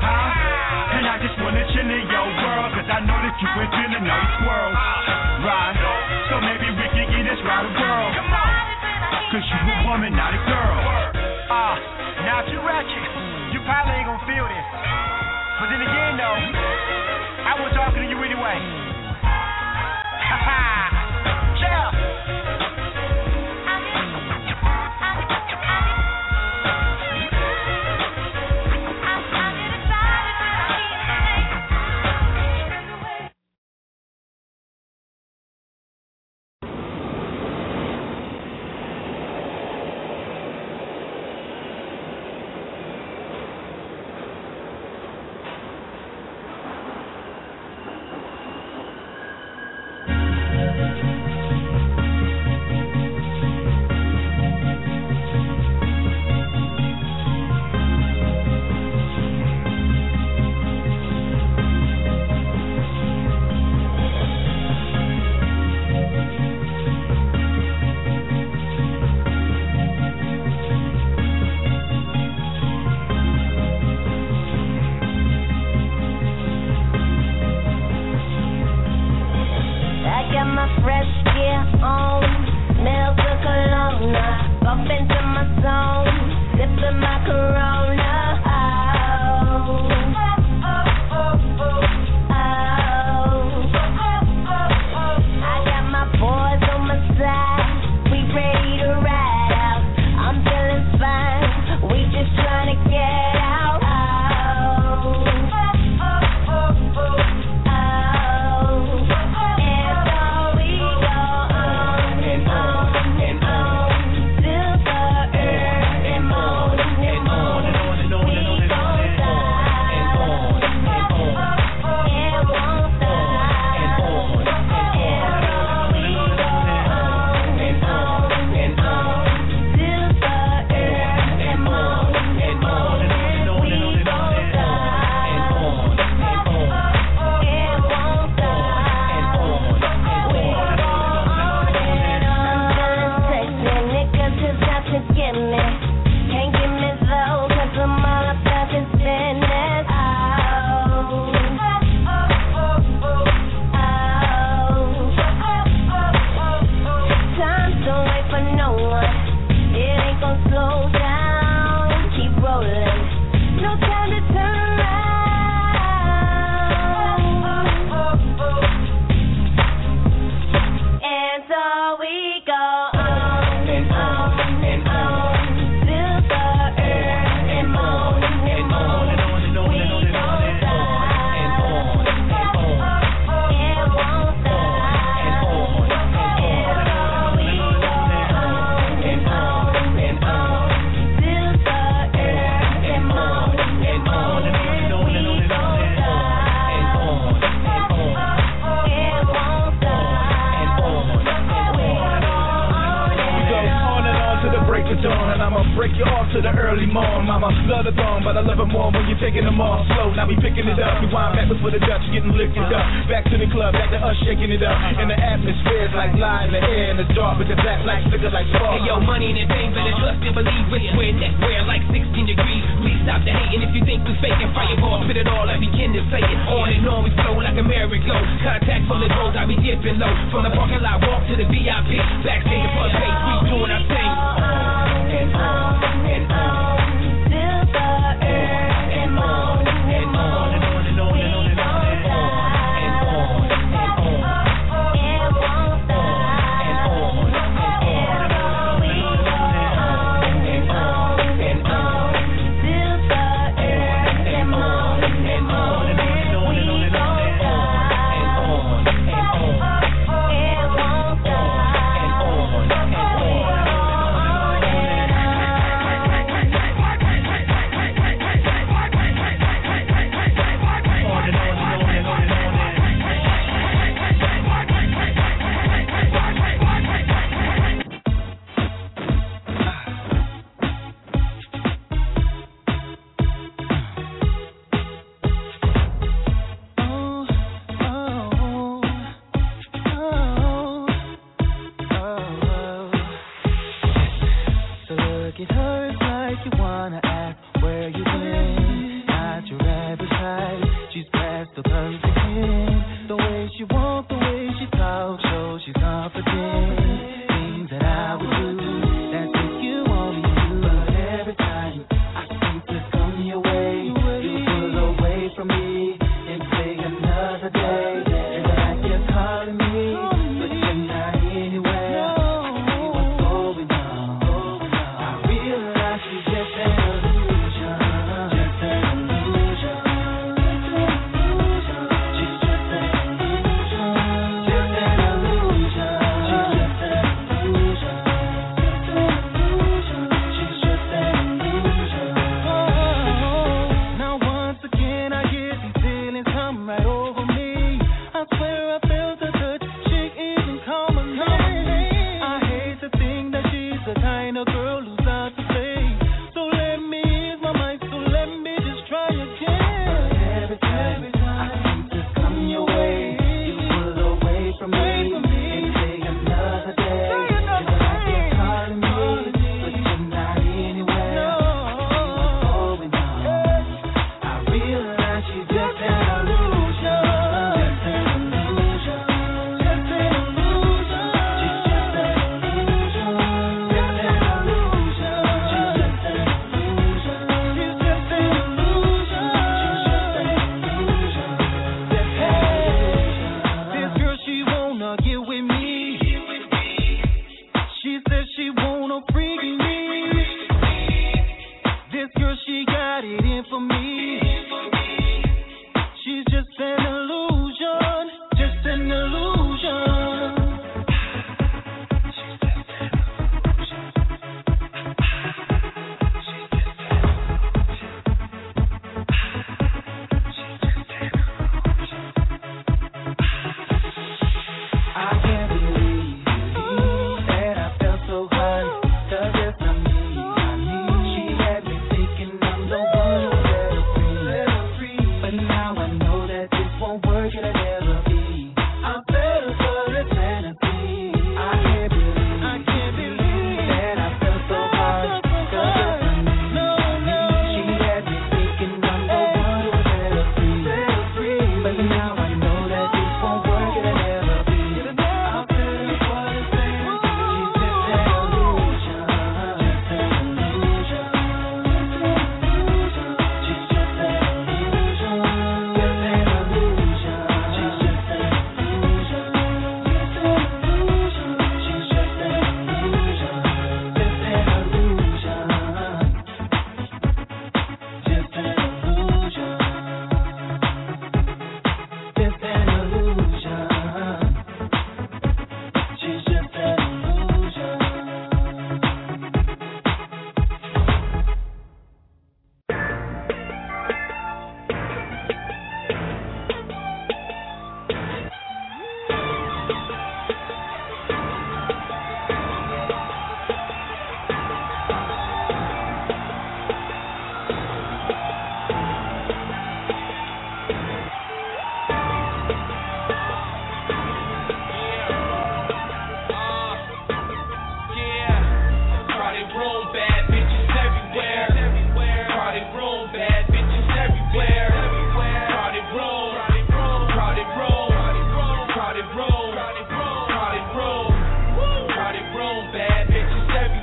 Huh? And I just wanna chill in your world, cause I know that you ain't feeling all these swirls. Right? So maybe we can get this right the world. Cause you a woman, not a girl. Ah, uh, now if you ratchet, you probably ain't gonna feel this. But then again though, I was talking to you anyway. Ha ha! Yeah! Fresh gear on, smells of cologne. Bump into my zone, sipping my Corona. break you off to the early morn. Mama, love the thong, but I love it more when you're taking them off slow. Now we picking it up, we wind back before the Dutch getting lifted up. Back to the club, back to us shaking it up. And the atmosphere's like lie in the air and it's dark because that black liquor like spark. Hey yo, money and fame, better trust and believe with it. Wear neck wear like sixteen degrees. Please stop the hating if you think we faking. Fireball, spit it all like we can to say it. On and on we flow like a merry-go. Contact from the road, I be dipping low. From the parking lot, walk to the V I P. Backstage the front page, we doing our thing. And on and on, till the earth and on and on and on and on and on and on and on and on and won't stop and on and on and on and on till the earth and on and on and on and on and on and on and on and on and on and won't stop and on and on. So look at her, it's like you wanna ask where you been. Not your average height, she's past the perfect ten. The way she walk, the way she talk, shows she's confident. Things that I would do, that's if you only knew. But every time I seem to come your way, you pull away from me and say another day. And like you're calling me, but you're not anywhere. I see what's going on. I realize she's just an illusion, just an illusion. She's just an illusion, just an illusion. She's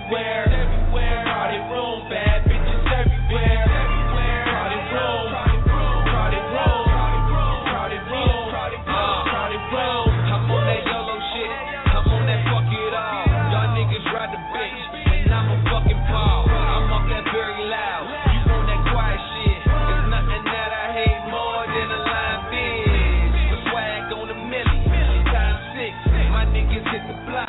everywhere. Crowded room, bad bitches everywhere. Crowded room, crowded room, crowded room, uh, crowded room. I'm on that YOLO shit, I'm on that fuck it all. Y'all niggas ride the bitch, and I'm a fucking Paul. I'm up that very loud, you on that quiet shit. There's nothing that I hate more than a line bitch. The swag on the milli, times six. My niggas hit the block,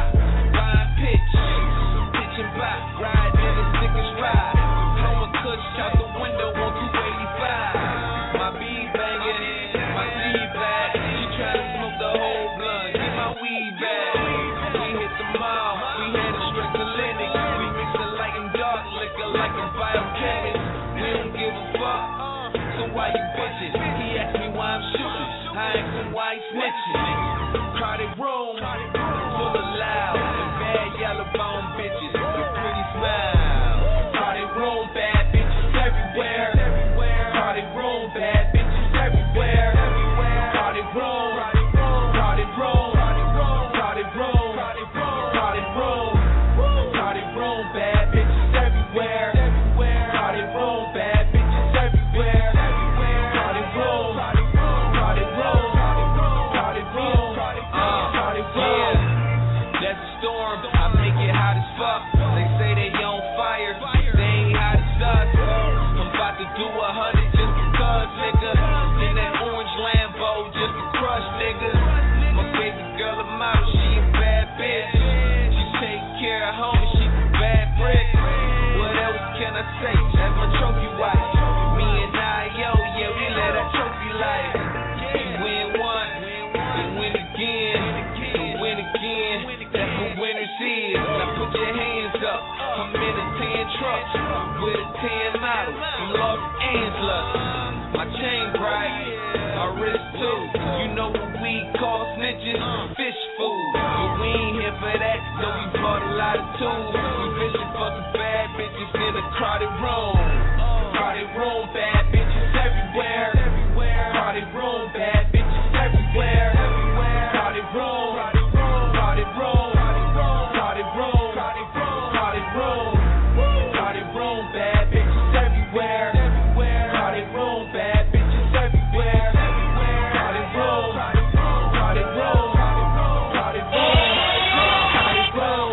ride pitch, pitch and bop, ride in the sickest ride. Throw a cush out the window on two eighty-five. My beat banging, my sleeve back. She try to smoke the whole blunt, get my weed back. We hit the mall, we had a straight to Lennox. We mix it like in dark liquor, like a biochemist. We don't give a fuck, so why you bitching? He asked me why I'm shooting, I asked him why he snitching. Crowded room, full of loud and bad yellow bone bitches with pretty smiles. Crowded room, bad bitches everywhere. Crowded room, bad bitches everywhere. Crowded room, crowded room, crowded room, crowded room, crowded room, bad bitches everywhere. Crowded room, bad bitches everywhere. Crowded room, crowded room, crowded room, uh, crowded room. That's a storm, I make it hot as fuck. They say they on fire, they ain't hot as us. I'm about to do a hundred just because, nigga. In that orange Lambo, just to crush, nigga. My baby girl a model, she a bad bitch. She take care of home, she a bad brick. What else can I say? That's my trophy wife. Me and I, yo, yeah, we let that trophy life. You win one, you win again, you win again. That's what winners is. Now put your hands up. I'm in a ten truck with a ten model from Los Angeles. My chain bright, my wrist too. You know what we call snitches? Fish food. But we ain't here for that, so we bought a lot of tools. We fishing for the bad bitches in a crowded room. Crowded room, bad bitches everywhere. Crowded room, bad bitches everywhere. Crowded room, crowded room, crowded room, crowded room, crowded room, bad bitches everywhere. Crowded room, bad bitches everywhere. Crowded room, crowded room, crowded room, crowded room.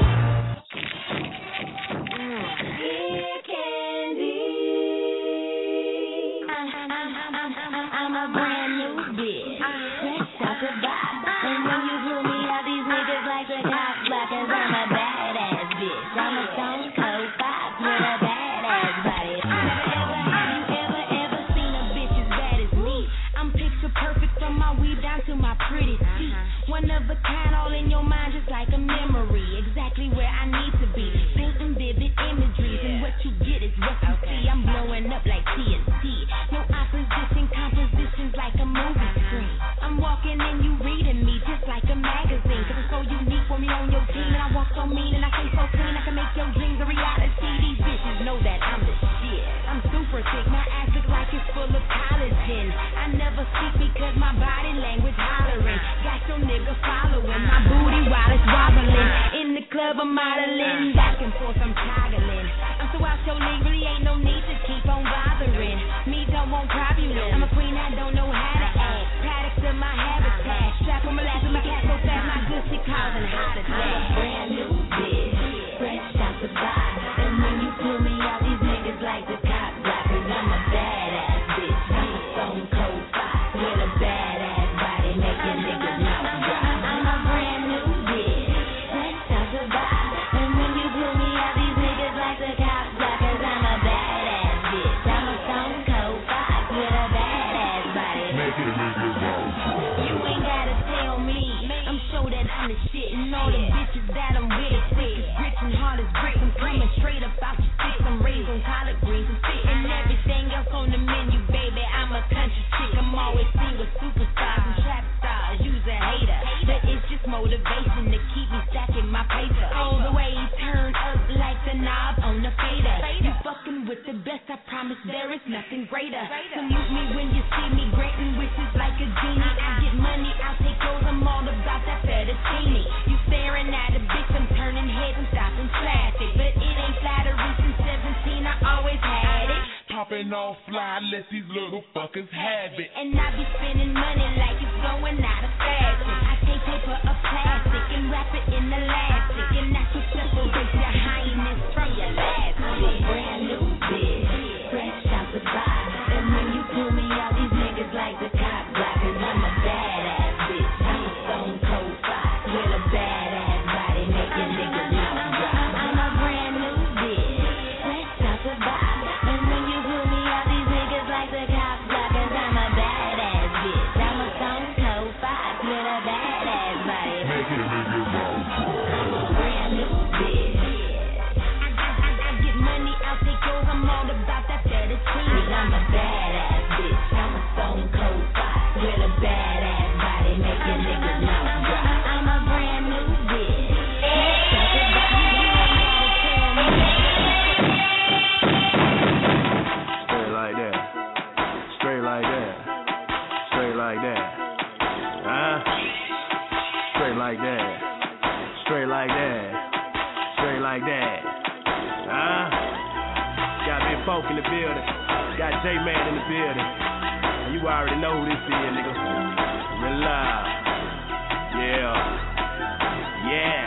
Here Candy. I'm a brand new bitch, fresh out the box. And when you pull me out, these niggas like the cops block, 'cause I'm a badass bitch. I'm a stone cold fox with a badass body. Have you ever, ever seen a bitch as bad as me? I'm picture perfect from my weave down to my pretty feet. One of a kind, all in your mind, just like a memory. Exactly where I need to be. Painting vivid imageries, and what you get is what you see. I'm blowing up like T N T. No opposition, compositions like a movie screen. I'm walking and you reading me just like a magazine. 'Cause I'm so unique when we on your team. And I walk so mean and I say so clean. I can make your dreams a reality. These bitches know that I'm the shit. I'm super thick, my ass look like it's full of collagen. I never speak because my body language hollering. Got your nigga following, my booty while it's wobbling. In the club I'm modeling, back and forth I'm toggling. I'm so out your league, really ain't no need to keep on bothering. Me don't want crapulence, I'm a queen that don't know how to act. Paddock to my habitat, strap on my lap with my cat so fast, my good shit causing heart attack. Brand new bitch, fresh out the box. And when you pull me out, these niggas like the cop block, 'cause I'm a badass bitch. I'm a stone cold fox with a badass body, making niggas mouth drop. I'm a brand new bitch, fresh out the box. And when you pull me out, these niggas like the cop block, 'cause I'm a badass bitch. I'm a stone cold fox with a badass body. You ain't gotta tell me, I'm sure that I'm the shit. And all the bitches that I'm with is sick as rich and hard as bricks. I'm coming straight up out the sticks. I'm raised on collard greens and spitting everything else on the menu, baby. I'm a country chick. I'm always seen with superstars and trap stars. You's a hater, but it's just motivation to keep me stacking my paper. All the way turned up like the knob on the fader. You fucking with the best, I promise there is nothing greater. Salute me when you see me, granting wishes like a genie. I get money, I'll take those. I'm all about that fettuccine. You staring at a bitch, I'm turning head. heading stopping traffic. But it ain't fly to reach seventeen, I always had it. Popping off fly, let these little fuckers have it. And I be spending money like it's going out of fashion. I take paper of plastic and wrap it in elastic. And I can separate your highness from your last. I'm a brand new bitch, fresh out the box. And when you pull me out, these niggas like the cop block. Cause I'm a badass bitch, I'm a stone cold fox with a badass body, making niggas mouth drop. I'm a brand new bitch, fresh out the box. And when you pull me out, these niggas like the cop block. Cause I'm a badass bitch, I'm a stone cold fox with a badass body, making niggas mouth drop. I'm a brand new bitch. I, I, I, I get money, I'll take yours, I'm all about that fettuccine. Cause I'm a badass bitch, I'm a stone cold fox with a badass body, making niggas mouth drop. I'm a brand new bitch. Straight like that. Straight like that. Straight like that. Huh? Straight like that. Straight like that. Straight like that. Huh? Got Big Folk in the building. Got J-Man in the building. You already know who this is, nigga. Relax. Yeah. Yeah.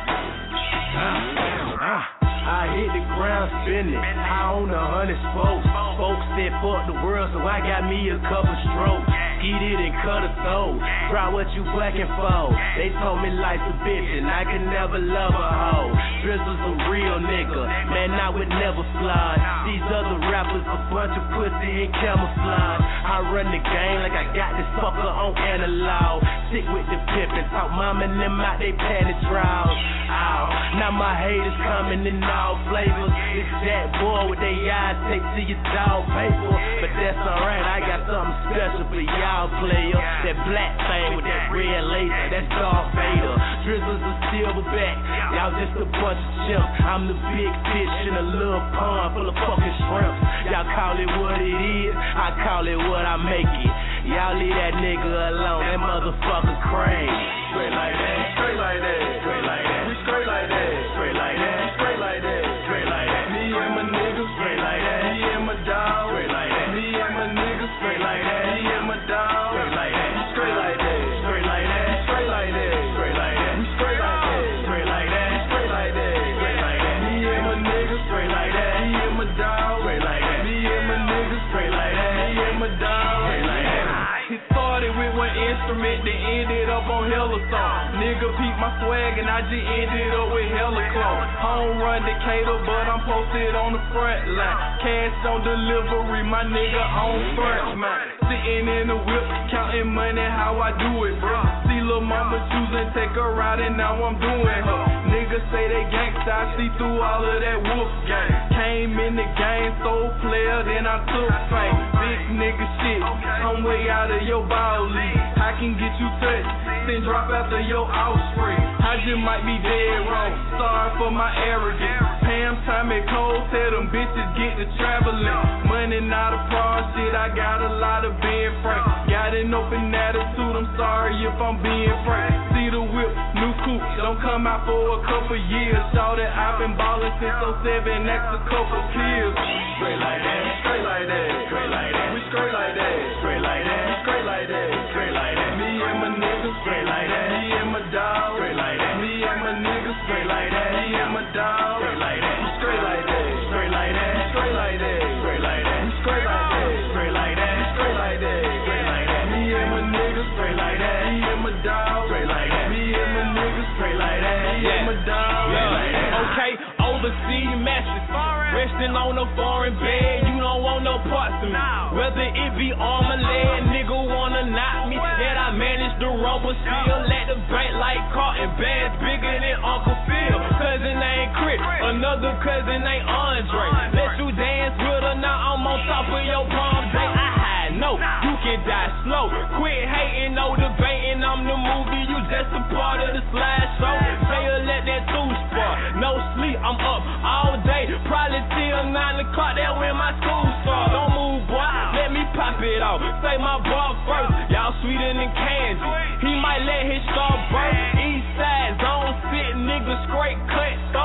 Uh, uh. I hit the ground spinning. I own a hundred spokes. Folks said fuck the world, so I got me a couple strokes. Eat it and cut a throat. Try what you fucking for. They told me life's a bitch and I could never love a hoe. Drizzle's a real nigga, man, I would never fly. These other rappers a bunch of pussy and camouflage. I run the game like I got this fucker on analog. Stick with the pimpin', talk mama and them out they panty drawers. Ow, now my haters coming in all flavors. It's that boy with they eyes take to your dog paper. But that's alright, I got something special for y'all player. That black thing with that red laser, that's Darth Vader. Drizzle's a silverback, y'all just a bunch of chimps. I'm the big fish in a little pond full of fucking shrimps. Y'all call it what it is, I call it what I make it. Y'all leave that nigga alone, that motherfucker crazy. Straight like that, straight like that, straight like that. We straight like that, straight like that, straight like that, straight like that. Me and my niggas, straight like that. Me and my dog, straight like that. Me and my niggas, straight like that. Me and my dog, straight like that. Straight like that, straight like that, straight like that, straight like that. We straight like that, straight like that, straight like that, straight like that. Me and my niggas, straight like that. Me and my dog, straight like that. Me and my niggas, straight like that. Me and my dog, straight like that. He started with one instrument, then ended up on hella songs. Nigga peep my swag and I just ended up with hella clones. Home run Decatur, but I'm posted on the front line. Cash on delivery, my nigga on front line. Sitting in the whip, counting money, how I do it, bro. See lil' mama choosing, take her out and now I'm doing her. Niggas say they gangsta, I see through all of that wolf gang. Came in the game, soul player, then I took fame. Big nigga shit, I'm way out of your ball league. I can get you touched, then drop after your offspring. I just might be dead wrong, sorry for my arrogance. Pam, time and Cole, tell them bitches get to traveling. Money not a problem, shit, I got a lot of being frank. Got an open attitude, I'm sorry if I'm being frank. See the whip, new coupe, don't come out for a couple years. Saw that I've been ballin' since oh seven, next a couple kills. Straight like that, straight like that, straight like that. We straight like that, straight like that, straight like that, straight like that. Me and my niggas, straight like that. Me and my dog, straight like that. Me and my niggas, straight like that. Me and my dog, straight like that. We straight like that, straight like that, straight like that, straight like that. We straight like that, straight like that, straight like that, straight like that. Me and my niggas, straight like that. Me and my dog, straight like that. Me and my niggas, straight like that. Me and my dog, straight like that. Okay, overseas matches, resting on a foreign bed. You don't want no parts of me. Whether it be arm or leg, nigga wanna knock me. Yet I managed to rumble still. Let the bank like Carton, bands bigger than Uncle Phil. Cousin ain't Chris, another cousin ain't Andre. Let you dance with her, now I'm on top of your palm day. I hide, no, you can die slow. Quit hating, no debating, I'm the movie, you just a part of the slideshow. Say let that two spot, no sleep, I'm up all day. Probably till nine o'clock, that when my school starts. Don't move, boy, let me pop it off. Say my bar first, y'all sweeter than candy. He might let his star burst. East side, zone sit, nigga straight cut,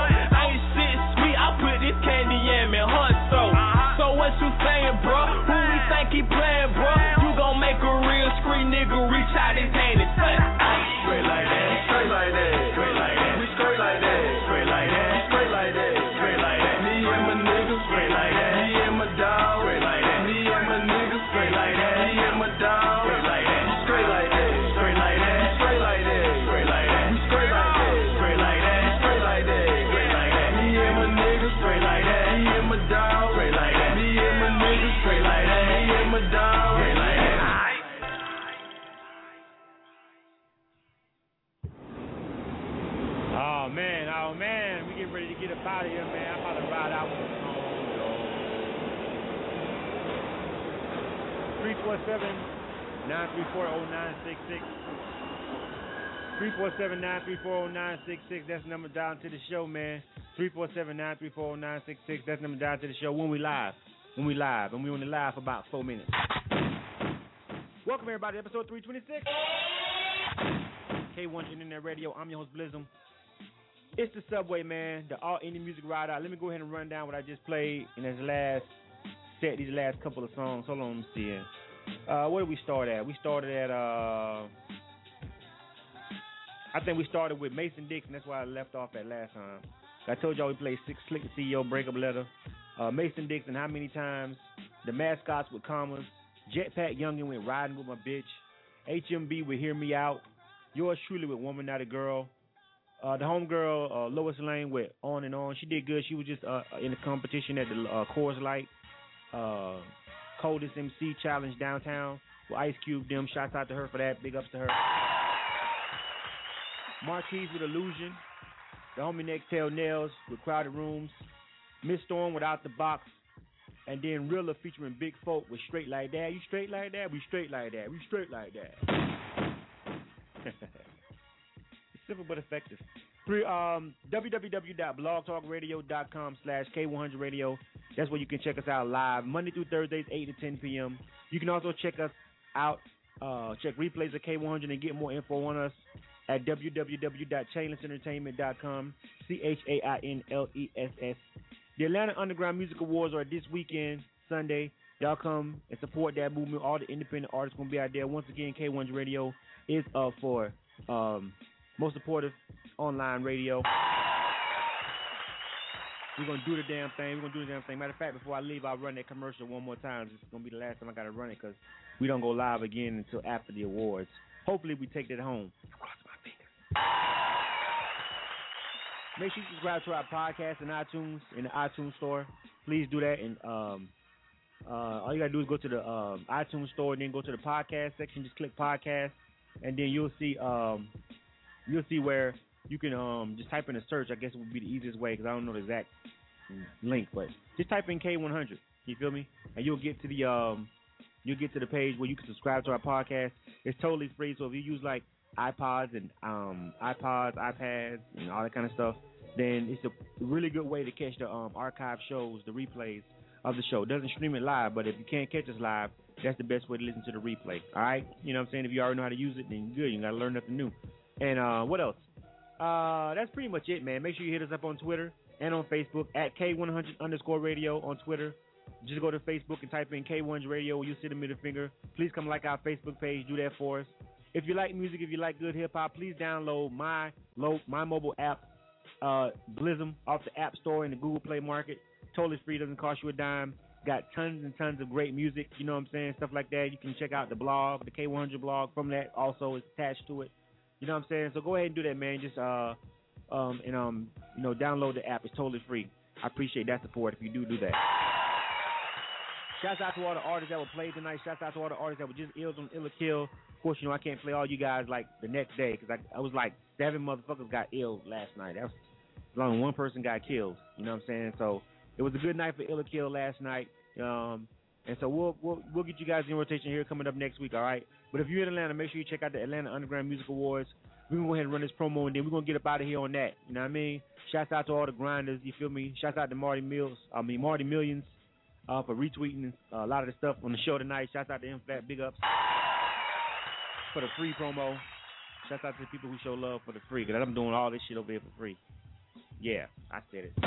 Oh man, oh man, we get ready to get up out of here, man. I'm about to ride out with the song, yo. three four seven, nine three four, oh nine six six. three four seven, nine three four, oh nine six six. That's the number down to the show, man. three four seven, nine three four, oh nine six six. That's the number down to the show when we live. When we live. And we on the live for about four minutes. Welcome, everybody, to episode three twenty-six. K one Internet Radio. I'm your host, Blizzum. It's the Subway, man. The All Indie Music Ride Out. Let me go ahead and run down what I just played in this last set, these last couple of songs. Hold on, let me see here. Uh, where did we start at? We started at, uh... I think we started with Mason Dixon. That's why I left off at last time. I told y'all we played Six Slick C E O Breakup Letter. Uh, Mason Dixon, How Many Times? The Mascots with Commas. Jetpack Youngin with Riding With My Bitch. H M B with Hear Me Out. Yours truly with Woman Not a Girl. Uh, the homegirl, uh, Lois Lane with On and On. She did good. She was just uh, in the competition at the uh, Coors Light. Uh, Coldest M C Challenge downtown with Ice Cube. Them. Shouts out to her for that. Big ups to her. Marquise with Illusion. The homie Next Tell Nails with Crowded Rooms. Miss Storm with Out the Box. And then Rilla featuring Big Folk with Straight Like That. You straight like that? We straight like that. We straight like that. Simple but effective. Three, um, www.blogtalkradio.com slash K100 Radio. That's where you can check us out live Monday through Thursdays, eight to ten p.m. You can also check us out, uh, check replays of K one hundred and get more info on us at w w w dot chainless entertainment dot com, C H A I N L E S S. The Atlanta Underground Music Awards are this weekend, Sunday. Y'all come and support that movement. All the independent artists going to be out there. Once again, K one hundred Radio is up for um, most supportive online radio. We're going to do the damn thing. We're going to do the damn thing. Matter of fact, before I leave, I'll run that commercial one more time. It's going to be the last time I got to run it because we don't go live again until after the awards. Hopefully, we take that home. Make sure you subscribe to our podcast in iTunes, in the iTunes store. Please do that. And um, uh, all you got to do is go to the um, iTunes store and then go to the podcast section. Just click podcast. And then you'll see um, you'll see where you can um, just type in a search. I guess it would be the easiest way because I don't know the exact link. But just type in K one hundred. You feel me? And you'll get to the um, you'll get to the page where you can subscribe to our podcast. It's totally free. So if you use like iPods and um, iPods, iPads, and all that kind of stuff, then it's a really good way to catch the um, archive shows, the replays of the show. It doesn't stream it live, but if you can't catch us live, that's the best way to listen to the replay. All right? You know what I'm saying? If you already know how to use it, then good. You got to learn nothing new. And uh, what else? Uh, that's pretty much it, man. Make sure you hit us up on Twitter and on Facebook at K one hundred underscore radio on Twitter. Just go to Facebook and type in K one hundred Radio. You'll see the middle finger. Please come like our Facebook page. Do that for us. If you like music, if you like good hip-hop, please download my, low, my mobile app, uh, Blizzum, off the App Store in the Google Play Market. Totally free, doesn't cost you a dime. Got tons and tons of great music, you know what I'm saying, stuff like that. You can check out the blog, the K one hundred blog from that also is attached to it. You know what I'm saying? So go ahead and do that, man. Just, uh, um, and, um, you know, download the app. It's totally free. I appreciate that support if you do do that. Shouts out to all the artists that were played tonight. Shouts out to all the artists that were just ills on Illa Kill. Of course, you know, I can't play all you guys like the next day because I, I was like seven motherfuckers got ill last night. That was as long as one person got killed. You know what I'm saying? So it was a good night for Illa Kill last night. Um, and so we'll, we'll we'll get you guys in rotation here coming up next week, all right? But if you're in Atlanta, make sure you check out the Atlanta Underground Music Awards. We're going to go ahead and run this promo, and then we're going to get up out of here on that. You know what I mean? Shouts out to all the grinders, you feel me? Shouts out to Marty Mills, I mean Marty Millions uh, for retweeting uh, a lot of the stuff on the show tonight. Shouts out to him for that. Big ups for the free promo. Shouts out to the people who show love for the free, because I'm doing all this shit over here for free. Yeah, I said it.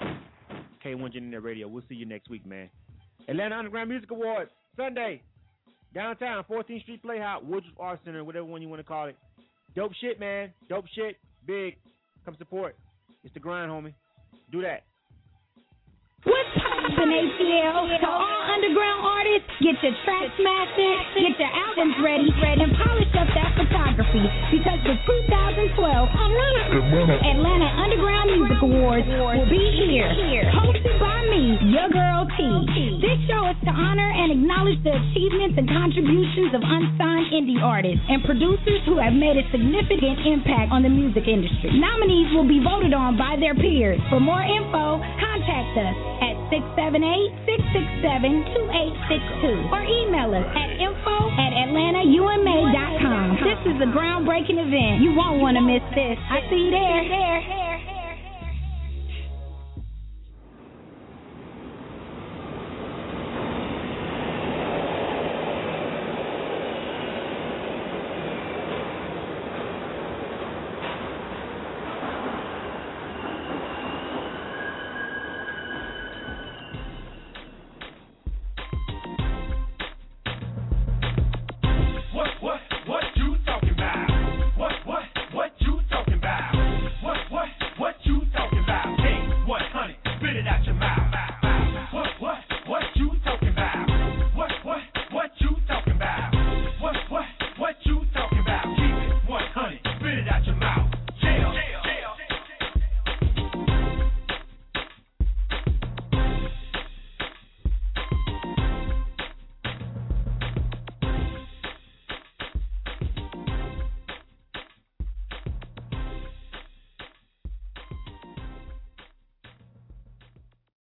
K one hundred Internet Radio. We'll see you next week, man. Atlanta Underground Music Awards, Sunday, downtown, fourteenth Street Playhouse, Woodruff Art Center, whatever one you want to call it. Dope shit, man. Dope shit. Big. Come support. It's the grind, homie. Do that. What's poppin', A T L? To all underground artists, get your tracks mastered, get your albums ready, and polish up that photography. discography because the two thousand twelve Atlanta, Atlanta Underground Music Awards will be here. Hosted by me, your girl T. This show is to honor and acknowledge the achievements and contributions of unsigned indie artists and producers who have made a significant impact on the music industry. Nominees will be voted on by their peers. For more info, contact us at six seven eight, six six seven, two eight six two or email us at info at atlanta u m a dot com. This is a groundbreaking event. You won't want to miss this. I see you there.